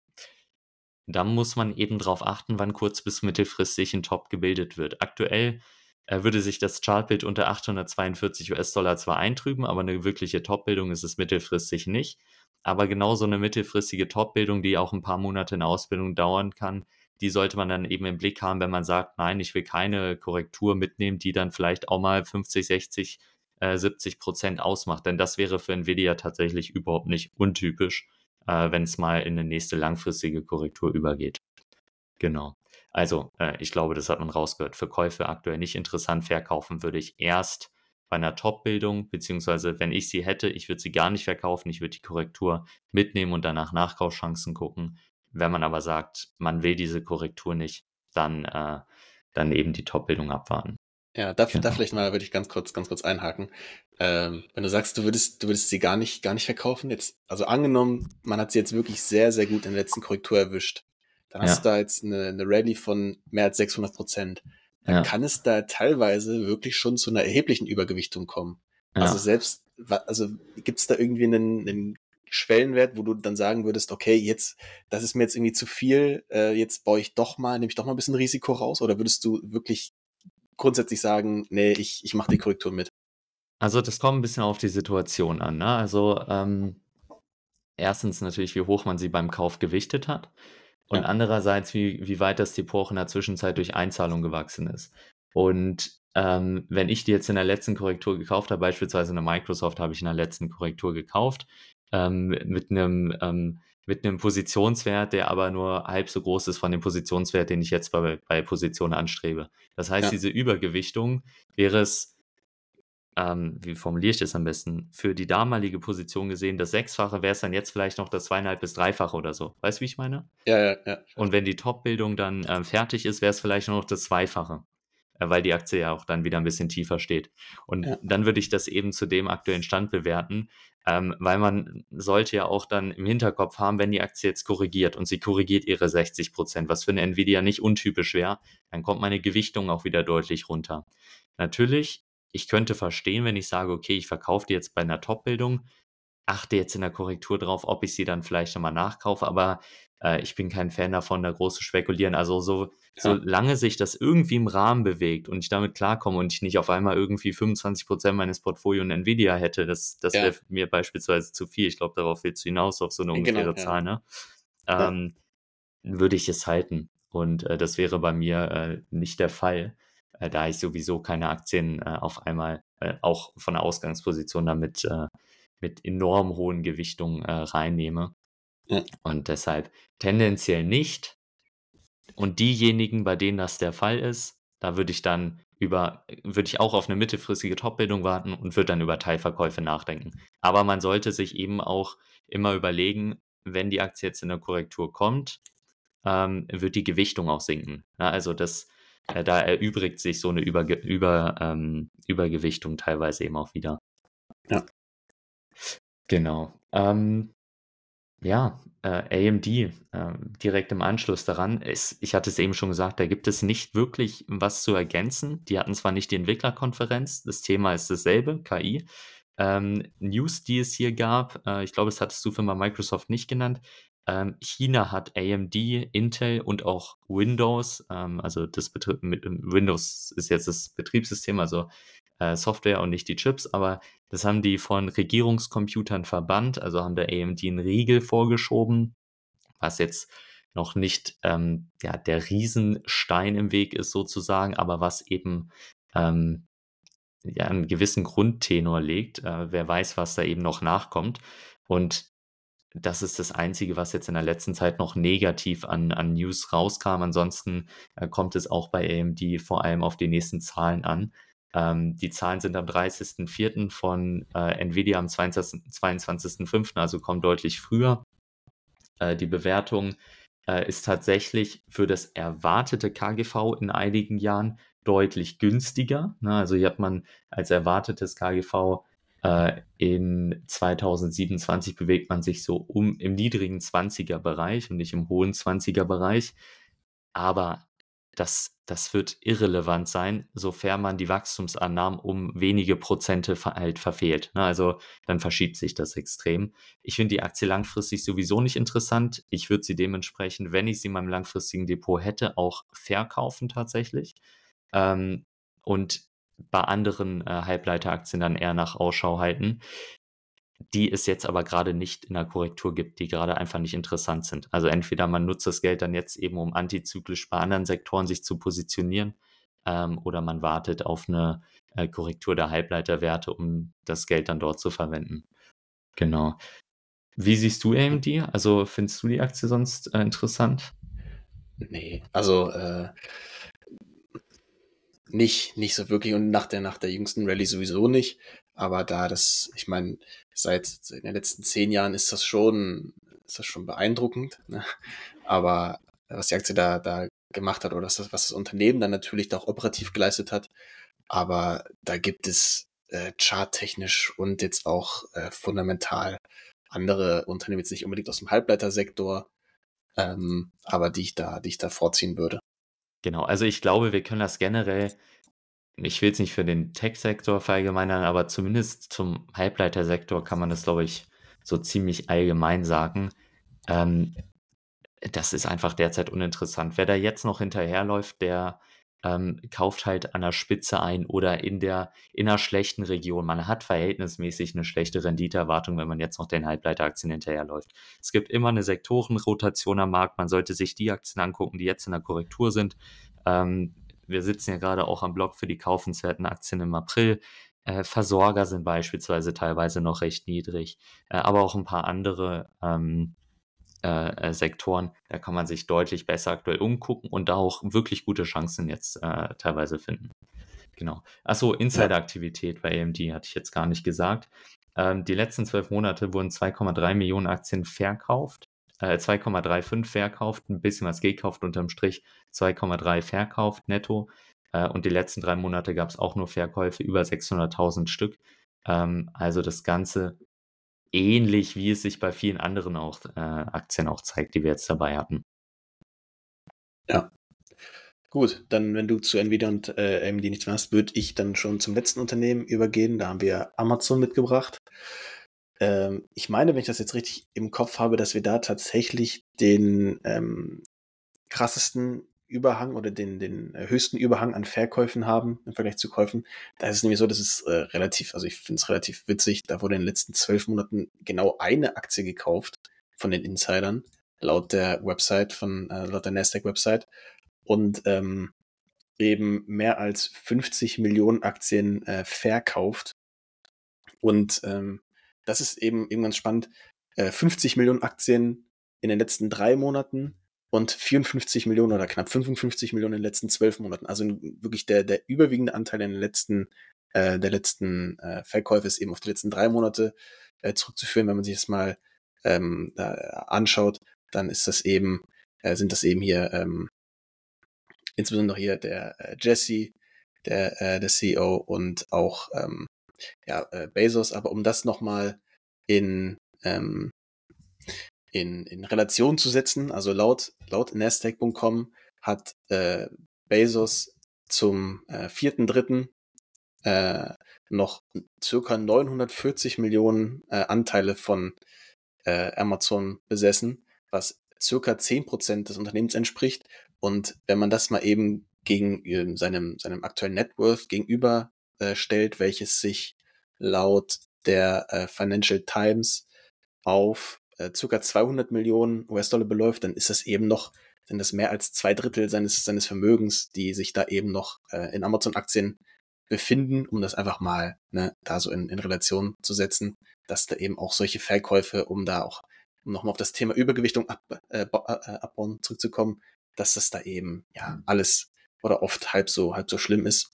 dann muss man eben darauf achten, wann kurz- bis mittelfristig ein Top gebildet wird. Aktuell äh, würde sich das Chartbild unter achthundertzweiundvierzig US-Dollar zwar eintrüben, aber eine wirkliche Top-Bildung ist es mittelfristig nicht. Aber genau so eine mittelfristige Top-Bildung, die auch ein paar Monate in Ausbildung dauern kann, die sollte man dann eben im Blick haben, wenn man sagt, nein, ich will keine Korrektur mitnehmen, die dann vielleicht auch mal fünfzig, sechzig, äh, siebzig Prozent ausmacht. Denn das wäre für Nvidia tatsächlich überhaupt nicht untypisch, äh, wenn es mal in eine nächste langfristige Korrektur übergeht. Genau. Also, äh, ich glaube, das hat man rausgehört. Für Käufe aktuell nicht interessant. Verkaufen würde ich erst bei einer Top-Bildung, beziehungsweise wenn ich sie hätte, ich würde sie gar nicht verkaufen. Ich würde die Korrektur mitnehmen und danach Nachkaufschancen gucken. Wenn man aber sagt, man will diese Korrektur nicht, dann, äh, dann eben die Top-Bildung abwarten. Ja, da, Genau. da vielleicht mal würde ich ganz kurz, ganz kurz einhaken. Ähm, wenn du sagst, du würdest, du würdest sie gar nicht, gar nicht verkaufen, jetzt, also angenommen, man hat sie jetzt wirklich sehr, sehr gut in der letzten Korrektur erwischt. Dann hast Ja. du da jetzt eine, eine Rallye von mehr als sechshundert Prozent. Dann Ja. kann es da teilweise wirklich schon zu einer erheblichen Übergewichtung kommen. Ja. Also selbst, wa- also gibt es da irgendwie einen, einen Schwellenwert, wo du dann sagen würdest, okay, jetzt, das ist mir jetzt irgendwie zu viel, äh, jetzt baue ich doch mal, nehme ich doch mal ein bisschen Risiko raus? Oder würdest du wirklich grundsätzlich sagen, nee, ich, ich mache die Korrektur mit? Also, das kommt ein bisschen auf die Situation an, ne? Also, ähm, erstens natürlich, wie hoch man sie beim Kauf gewichtet hat und Ja, andererseits, wie wie weit das Depot auch in der Zwischenzeit durch Einzahlung gewachsen ist. Und, ähm, wenn ich die jetzt in der letzten Korrektur gekauft habe, beispielsweise 'ne Microsoft habe ich in der letzten Korrektur gekauft, ähm, mit einem ähm, mit einem Positionswert, der aber nur halb so groß ist von dem Positionswert, den ich jetzt bei bei Positionen anstrebe. Das heißt, ja, diese Übergewichtung wäre es, ähm, wie formuliere ich das am besten? Für die damalige Position gesehen, das Sechsfache wäre es dann jetzt vielleicht noch das zweieinhalb bis Dreifache oder so. Weißt du, wie ich meine? ja, ja, ja, ich weiß. Und wenn die Top-Bildung dann, ähm, fertig ist, wäre es vielleicht nur noch das Zweifache, äh, weil die Aktie ja auch dann wieder ein bisschen tiefer steht. Und Ja, dann würde ich das eben zu dem aktuellen Stand bewerten, ähm, weil man sollte ja auch dann im Hinterkopf haben, wenn die Aktie jetzt korrigiert und sie korrigiert ihre sechzig, was für 'ne Nvidia nicht untypisch wäre, dann kommt meine Gewichtung auch wieder deutlich runter. Natürlich, ich könnte verstehen, wenn ich sage: „Okay, ich verkaufe die jetzt bei einer Top-Bildung, achte jetzt in der Korrektur drauf, ob ich sie dann vielleicht noch mal nachkaufe“, aber, äh, ich bin kein Fan davon, da groß zu spekulieren. Also, so ja, solange sich das irgendwie im Rahmen bewegt und ich damit klarkomme und ich nicht auf einmal irgendwie fünfundzwanzig meines Portfolio in Nvidia hätte, das das wäre ja, mir beispielsweise zu viel. Ich glaube, darauf willst du hinaus, auf so eine genau, ungefähre ja, Zahl, ne? ja, Ähm, würde ich es halten und, äh, das wäre bei mir, äh, nicht der Fall, äh, da ich sowieso keine Aktien, äh, auf einmal, äh, auch von der Ausgangsposition damit, äh mit enorm hohen Gewichtungen, äh, reinnehme ja, und deshalb tendenziell nicht. Und diejenigen, bei denen das der Fall ist, da würde ich dann über würde ich auch auf eine mittelfristige Top-Bildung warten und würde dann über Teilverkäufe nachdenken. Aber man sollte sich eben auch immer überlegen, wenn die Aktie jetzt in 'ne Korrektur kommt, ähm, wird die Gewichtung auch sinken, ne? Also, das äh, da erübrigt sich so eine Überge über ähm, Übergewichtung teilweise eben auch wieder. ja, Genau. Ähm Ja, äh, A M D, ähm, direkt im Anschluss daran ist, ich hatte es eben schon gesagt, da gibt es nicht wirklich was zu ergänzen. Die hatten zwar nicht die Entwicklerkonferenz, das Thema ist dasselbe, K I. Ähm, News, die es hier gab, äh, ich glaube, das hattest du für mal Microsoft nicht genannt. Ähm, China hat A M D, Intel und auch Windows, ähm, also das Betri mit ähm, Windows ist jetzt das Betriebssystem, also, äh, Software und nicht die Chips, aber das haben die von Regierungscomputern verbannt, also haben der A M D 'n Riegel vorgeschoben, was jetzt noch nicht, ähm, ja, der Riesenstein im Weg ist sozusagen, aber was eben, ähm, ja, 'n gewissen Grundtenor legt. Äh, wer weiß, was da eben noch nachkommt. Und das ist das Einzige, was jetzt in der letzten Zeit noch negativ an an News rauskam. Ansonsten, äh, kommt es auch bei A M D vor allem auf die nächsten Zahlen an. Ähm, die Zahlen sind am dreißigsten Vierten von, äh, Nvidia am zweiundzwanzigsten zweiundzwanzigsten Fünften, also kommen deutlich früher. Äh, die Bewertung, äh, ist tatsächlich für das erwartete K G V in einigen Jahren deutlich günstiger, ne? Also, hier hat man als erwartetes K G V, äh, in zweitausendsiebenundzwanzig bewegt man sich so um im niedrigen zwanziger Bereich und nicht im hohen zwanziger Bereich. Aber das das wird irrelevant sein, sofern man die Wachstumsannahmen um wenige Prozente ver halt verfehlt, ne? Also, dann verschiebt sich das extrem. Ich finde die Aktie langfristig sowieso nicht interessant. Ich würde sie dementsprechend, wenn ich sie in meinem langfristigen Depot hätte, auch verkaufen tatsächlich. Ähm, und bei anderen, äh, Halbleiteraktien dann eher nach Ausschau halten, die es jetzt aber gerade nicht in der Korrektur gibt, die gerade einfach nicht interessant sind. Also entweder man nutzt das Geld dann jetzt eben, um antizyklisch bei anderen Sektoren sich zu positionieren, ähm, oder man wartet auf eine äh, Korrektur der Halbleiterwerte, um das Geld dann dort zu verwenden. Genau. Wie siehst du A M D? Also, findest du die Aktie sonst, äh, interessant? nee, also, äh, nicht, nicht so wirklich und nach der, nach der jüngsten Rallye sowieso nicht. Aber da das, ich meine, seit in den letzten zehn Jahren ist das schon, ist das schon beeindruckend. Ne? Aber was die Aktie da, da gemacht hat oder was das, was das Unternehmen dann natürlich da auch operativ geleistet hat, aber da gibt es äh, charttechnisch und jetzt auch äh, fundamental andere Unternehmen, jetzt nicht unbedingt aus dem Halbleitersektor, ähm, aber die ich da, die ich da vorziehen würde. Genau, also ich glaube, wir können das generell, ich will es nicht für den Tech-Sektor verallgemeinern, aber zumindest zum Halbleitersektor kann man das, glaube ich, so ziemlich allgemein sagen. Ähm, das ist einfach derzeit uninteressant. Wer da jetzt noch hinterherläuft, der ähm, kauft halt an der Spitze ein oder in der in einer schlechten Region. Man hat verhältnismäßig eine schlechte Renditeerwartung, wenn man jetzt noch den Halbleiteraktien hinterherläuft. Es gibt immer eine Sektorenrotation am Markt. Man sollte sich die Aktien angucken, die jetzt in der Korrektur sind. Ähm, wir sitzen ja gerade auch am Block für die kaufenswerten Aktien im April. Äh, Versorger sind beispielsweise teilweise noch recht niedrig, äh, aber auch ein paar andere ähm, äh, äh, Sektoren, da kann man sich deutlich besser aktuell umgucken und da auch wirklich gute Chancen jetzt äh, teilweise finden. Genau. Achso, Ja, Insider-Aktivität bei A M D hatte ich jetzt gar nicht gesagt. Ähm, die letzten zwölf Monate wurden zwei Komma drei Millionen Aktien verkauft, äh, zwei Komma fünfunddreißig verkauft, ein bisschen was gekauft, unterm Strich zwei Komma drei verkauft netto. Äh, und die letzten drei Monate gab es auch nur Verkäufe über sechshunderttausend Stück. Ähm, also das Ganze ähnlich, wie es sich bei vielen anderen auch, äh, Aktien auch zeigt, die wir jetzt dabei hatten. ja. Gut, dann wenn du zu Nvidia und äh, A M D nichts mehr hast, würde ich dann schon zum letzten Unternehmen übergehen. Da haben wir Amazon mitgebracht. Ähm, ich meine, wenn ich das jetzt richtig im Kopf habe, dass wir da tatsächlich den ähm, krassesten Überhang oder den, den äh, höchsten Überhang an Verkäufen haben im Vergleich zu Käufen. Da ist es nämlich so, dass es äh, relativ, also ich finde es relativ witzig, da wurde in den letzten zwölf Monaten genau eine Aktie gekauft von den Insidern, laut der Website von, äh, laut der Nasdaq-Website. Und ähm, eben mehr als fünfzig Millionen Aktien äh, verkauft. Und ähm, das ist eben, eben ganz spannend. Äh, fünfzig Millionen Aktien in den letzten drei Monaten und vierundfünfzig Millionen oder knapp fünfundfünfzig Millionen in den letzten zwölf Monaten. Also wirklich der, der überwiegende Anteil in den letzten, äh, der letzten äh, Verkäufe ist eben auf die letzten drei Monate äh, zurückzuführen. Wenn man sich das mal ähm, da anschaut, dann ist das eben, äh, sind das eben hier ähm, insbesondere hier der äh, Jesse, der, äh, der C E O und auch ähm, ja, äh, Bezos. Aber um das nochmal in, ähm, in, in Relation zu setzen, also laut, laut Nasdaq Punkt com hat äh, Bezos zum äh, vierten dritten äh, noch circa neunhundertvierzig Millionen äh, Anteile von äh, Amazon besessen, was circa zehn Prozent des Unternehmens entspricht. Und wenn man das mal eben gegen äh, seinem, seinem aktuellen Net Worth gegenüber äh, stellt, welches sich laut der äh, Financial Times auf äh, circa zweihundert Millionen U S-Dollar beläuft, dann ist das eben noch, sind das mehr als zwei Drittel seines, seines Vermögens, die sich da eben noch äh, in Amazon-Aktien befinden, um das einfach mal ne, da so in, in Relation zu setzen, dass da eben auch solche Verkäufe, um da auch, um nochmal auf das Thema Übergewichtung ab, äh, äh, abbauen zurückzukommen, dass das da eben ja alles oder oft halb so halb so schlimm ist.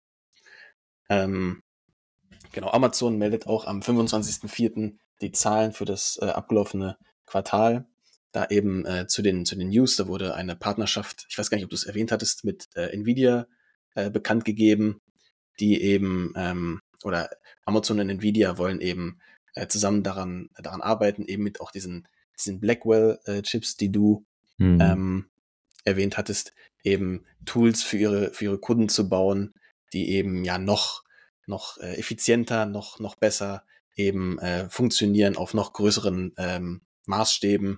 Ähm, genau, Amazon meldet auch am fünfundzwanzigsten vierten die Zahlen für das äh, abgelaufene Quartal. Da eben äh, zu den zu den News, da wurde eine Partnerschaft, ich weiß gar nicht, ob du es erwähnt hattest, mit äh, Nvidia äh, bekannt gegeben, die eben ähm, oder Amazon und Nvidia wollen eben äh, zusammen daran daran arbeiten, eben mit auch diesen diesen Blackwell-Chips, äh, die du Mhm. ähm, erwähnt hattest, eben Tools für ihre für ihre Kunden zu bauen, die eben ja noch noch äh, effizienter, noch noch besser eben äh, funktionieren auf noch größeren ähm, Maßstäben.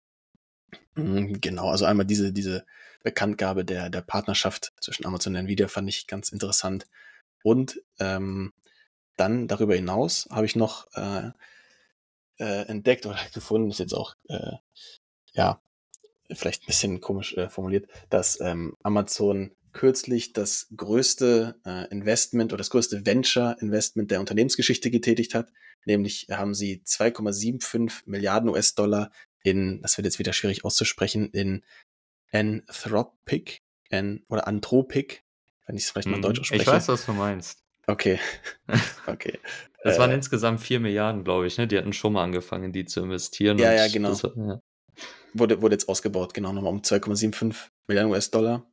Mhm, genau, also einmal diese diese Bekanntgabe der der Partnerschaft zwischen Amazon und Nvidia fand ich ganz interessant. Und ähm, dann darüber hinaus habe ich noch äh, äh, entdeckt oder gefunden, ist jetzt auch äh, ja vielleicht ein bisschen komisch äh, formuliert, dass ähm, Amazon kürzlich das größte äh, Investment oder das größte Venture-Investment der Unternehmensgeschichte getätigt hat. Nämlich haben sie zwei Komma fünfundsiebzig Milliarden U S-Dollar in, das wird jetzt wieder schwierig auszusprechen, in Anthropic en, oder Anthropic, wenn ich es vielleicht mal in Deutsch Mhm. Ich ausspreche. weiß, was du meinst. Okay, okay. Das waren Äh, insgesamt vier Milliarden, glaube ich, ne? Die hatten schon mal angefangen, in die zu investieren ja, und ja, genau. das war, ja. Wurde, wurde jetzt ausgebaut, genau, nochmal um zwei Komma fünfundsiebzig Milliarden U S-Dollar.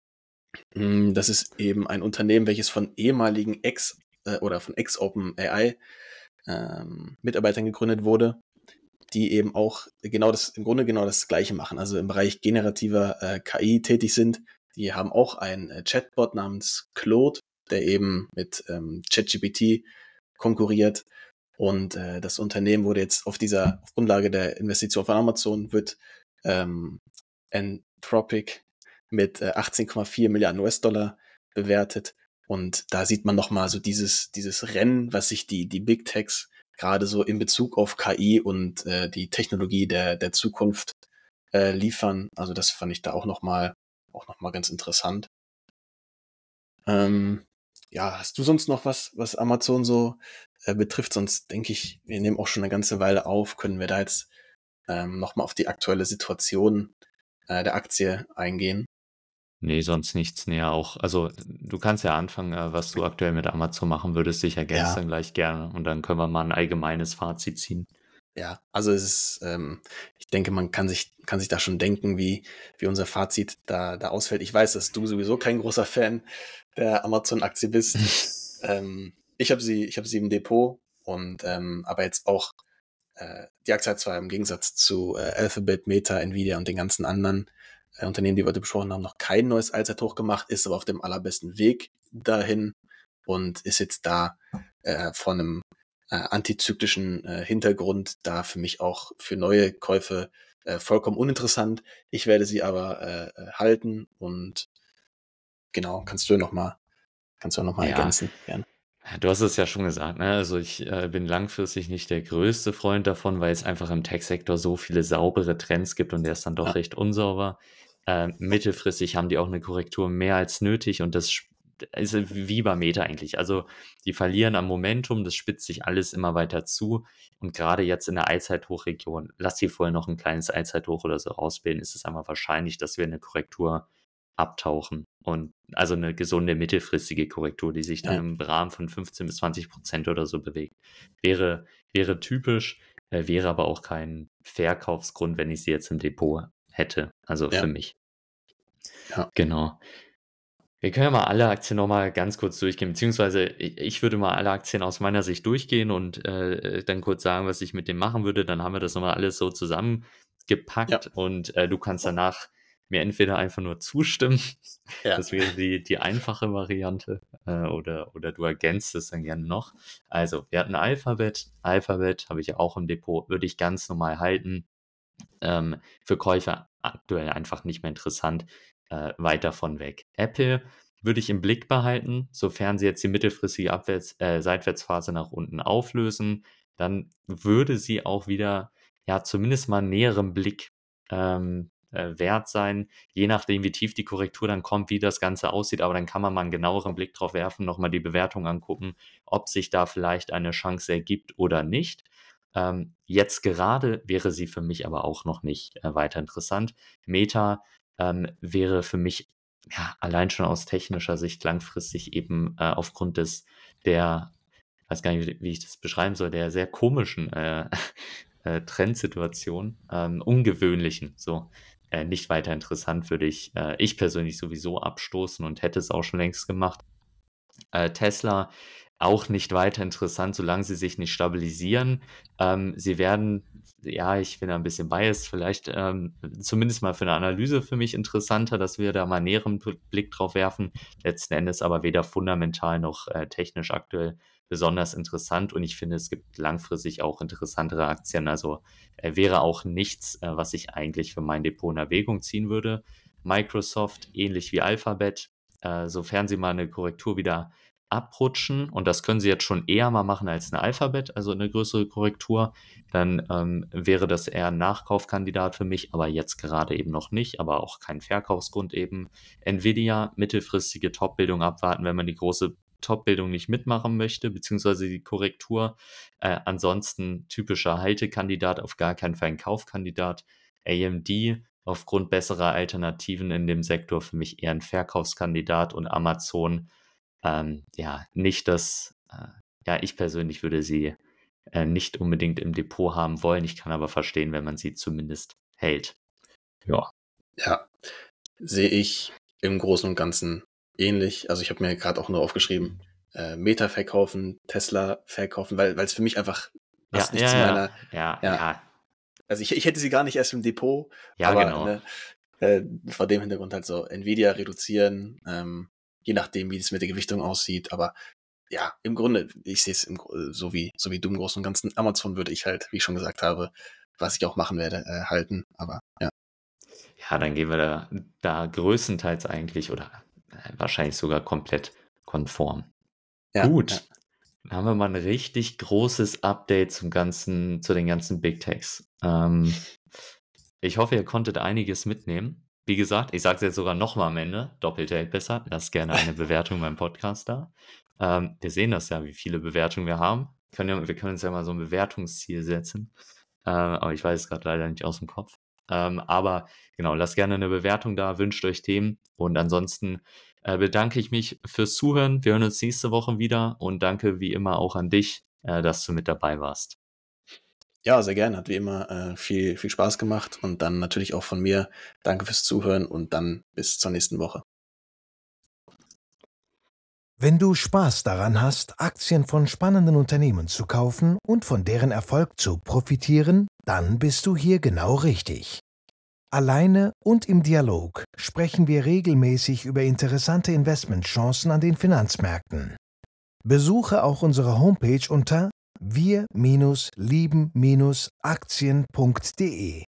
Mm, Das ist eben ein Unternehmen, welches von ehemaligen Ex- äh, oder von Ex-OpenAI ähm, Mitarbeitern gegründet wurde, die eben auch genau das, im Grunde genau das Gleiche machen, also im Bereich generativer äh, K I tätig sind. Die haben auch einen äh, Chatbot namens Claude, der eben mit ähm, ChatGPT konkurriert. Und äh, das Unternehmen wurde jetzt auf dieser auf Grundlage der Investition von Amazon wird ähm, Anthropic mit äh, achtzehn Komma vier Milliarden U S-Dollar bewertet. Und da sieht man nochmal so dieses, dieses Rennen, was sich die, die Big Techs gerade so in Bezug auf K I und äh, die Technologie der, der Zukunft äh, liefern. Also das fand ich da auch nochmal auch noch mal ganz interessant. Ähm, ja, hast du sonst noch was, was Amazon so äh, betrifft? Sonst denke ich, wir nehmen auch schon eine ganze Weile auf. Können wir da jetzt ähm, nochmal auf die aktuelle Situation äh, der Aktie eingehen? Nee, sonst nichts näher auch. Also du kannst ja anfangen, äh, was du aktuell mit Amazon machen würdest. Ich ergänze Ja. dann gleich gerne und dann können wir mal ein allgemeines Fazit ziehen. Ja, also es ist, ähm, ich denke, man kann sich, kann sich da schon denken, wie, wie unser Fazit da, da ausfällt. Ich weiß, dass du sowieso kein großer Fan der Amazon-Aktie bist. ähm, ich habe sie, ich habe sie im Depot und ähm, aber jetzt auch äh, die Aktie hat zwar im Gegensatz zu äh, Alphabet, Meta, Nvidia und den ganzen anderen äh, Unternehmen, die wir heute besprochen haben, noch kein neues Allzeithoch gemacht, ist aber auf dem allerbesten Weg dahin und ist jetzt da äh, von einem äh, antizyklischen äh, Hintergrund da für mich auch für neue Käufe äh, vollkommen uninteressant. Ich werde sie aber äh, halten und genau, kannst du noch mal, kannst du noch mal Ja. ergänzen, gerne. Du hast es ja schon gesagt, ne? Also ich äh, bin langfristig nicht der größte Freund davon, weil es einfach im Tech-Sektor so viele saubere Trends gibt und der ist dann doch Ja. recht unsauber. Äh, mittelfristig haben die auch eine Korrektur mehr als nötig und das ist wie bei Meta eigentlich. Also die verlieren am Momentum, das spitzt sich alles immer weiter zu und gerade jetzt in der Allzeithochregion, lass hier vorher noch ein kleines Allzeithoch oder so rausbilden, ist es einfach wahrscheinlich, dass wir eine Korrektur abtauchen und also eine gesunde mittelfristige Korrektur, die sich dann Ja. im Rahmen von fünfzehn bis zwanzig Prozent oder so bewegt. Wäre, wäre typisch, äh, wäre aber auch kein Verkaufsgrund, wenn ich sie jetzt im Depot hätte. Also Ja. für mich. Ja. Genau. Wir können ja mal alle Aktien nochmal ganz kurz durchgehen, beziehungsweise ich, ich würde mal alle Aktien aus meiner Sicht durchgehen und äh, dann kurz sagen, was ich mit dem machen würde. Dann haben wir das nochmal alles so zusammengepackt Ja. und äh, du kannst danach mir entweder einfach nur zustimmen, Ja. das wäre die, die einfache Variante, äh, oder, oder du ergänzt es dann gerne noch. Also, wir hatten Alphabet. Alphabet habe ich ja auch im Depot, würde ich ganz normal halten. Ähm, für Käufer aktuell einfach nicht mehr interessant, äh, weit davon weg. Apple würde ich im Blick behalten, sofern sie jetzt die mittelfristige Abwärts, äh, Seitwärtsphase nach unten auflösen, dann würde sie auch wieder, ja, zumindest mal einen näheren Blick ähm, äh, wert sein, je nachdem, wie tief die Korrektur dann kommt, wie das Ganze aussieht, aber dann kann man mal einen genaueren Blick drauf werfen, nochmal die Bewertung angucken, ob sich da vielleicht eine Chance ergibt oder nicht. Ähm, jetzt gerade wäre sie für mich aber auch noch nicht äh, weiter interessant. Meta ähm, wäre für mich ja, allein schon aus technischer Sicht langfristig eben äh, aufgrund des der, ich weiß gar nicht, wie, wie ich das beschreiben soll, der sehr komischen äh, äh, Trendsituation, ähm, ungewöhnlichen, so äh, nicht weiter interessant, würde ich, äh, ich persönlich sowieso abstoßen und hätte es auch schon längst gemacht. Äh, Tesla auch nicht weiter interessant, solange sie sich nicht stabilisieren. Ähm, sie werden, ja, ich bin da ein bisschen biased, vielleicht ähm, zumindest mal für eine Analyse für mich interessanter, dass wir da mal einen näheren Blick drauf werfen. Letzten Endes aber weder fundamental noch äh, technisch aktuell besonders interessant und ich finde, es gibt langfristig auch interessantere Aktien. Also äh, wäre auch nichts, äh, was ich eigentlich für mein Depot in Erwägung ziehen würde. Microsoft, ähnlich wie Alphabet, äh, sofern sie mal eine Korrektur wieder abrutschen, und das können sie jetzt schon eher mal machen als eine Alphabet, also eine größere Korrektur, dann ähm, wäre das eher ein Nachkaufkandidat für mich, aber jetzt gerade eben noch nicht, aber auch kein Verkaufsgrund eben. Nvidia, mittelfristige Top-Bildung abwarten, wenn man die große Top-Bildung nicht mitmachen möchte, beziehungsweise die Korrektur. Äh, ansonsten typischer Haltekandidat, auf gar keinen Fall ein Kaufkandidat. A M D aufgrund besserer Alternativen in dem Sektor für mich eher ein Verkaufskandidat und Amazon, ähm, ja, nicht das, äh, ja, ich persönlich würde sie äh, nicht unbedingt im Depot haben wollen. Ich kann aber verstehen, wenn man sie zumindest hält. Ja. Ja, sehe ich im Großen und Ganzen ähnlich. Also ich habe mir gerade auch nur aufgeschrieben, äh, Meta verkaufen, Tesla verkaufen, weil weil es für mich einfach passt Ja, nicht ja, zu ja, meiner, ja, ja, ja, also ich, ich hätte sie gar nicht erst im Depot, ja, aber genau. ne, äh, vor dem Hintergrund halt so Nvidia reduzieren, ähm, je nachdem, wie es mit der Gewichtung aussieht, aber ja, im Grunde, ich sehe es im, so, wie, so wie du im Großen und Ganzen. Amazon würde ich halt, wie ich schon gesagt habe, was ich auch machen werde, äh, halten. Aber ja. Ja, dann gehen wir da, da größtenteils eigentlich oder äh, wahrscheinlich sogar komplett konform. ja Gut, ja. dann haben wir mal ein richtig großes Update zum ganzen, zu den ganzen Big Techs. Ähm, ich hoffe, ihr konntet einiges mitnehmen. Wie gesagt, ich sage es jetzt sogar nochmal am Ende, doppelt hält besser. Lasst gerne eine Bewertung beim Podcast da. Ähm, wir sehen das ja, wie viele Bewertungen wir haben. Können ja, wir können uns ja mal so ein Bewertungsziel setzen. Äh, aber ich weiß es gerade leider nicht aus dem Kopf. Ähm, aber genau, lasst gerne eine Bewertung da, wünscht euch Themen. Und ansonsten äh, bedanke ich mich fürs Zuhören. Wir hören uns nächste Woche wieder und danke wie immer auch an dich, äh, dass du mit dabei warst. Ja, sehr gerne. Hat wie immer äh, viel, viel Spaß gemacht. Und dann natürlich auch von mir danke fürs Zuhören und dann bis zur nächsten Woche. Wenn du Spaß daran hast, Aktien von spannenden Unternehmen zu kaufen und von deren Erfolg zu profitieren, dann bist du hier genau richtig. Alleine und im Dialog sprechen wir regelmäßig über interessante Investmentchancen an den Finanzmärkten. Besuche auch unsere Homepage unter wir Bindestrich lieben Bindestrich aktien punkt de.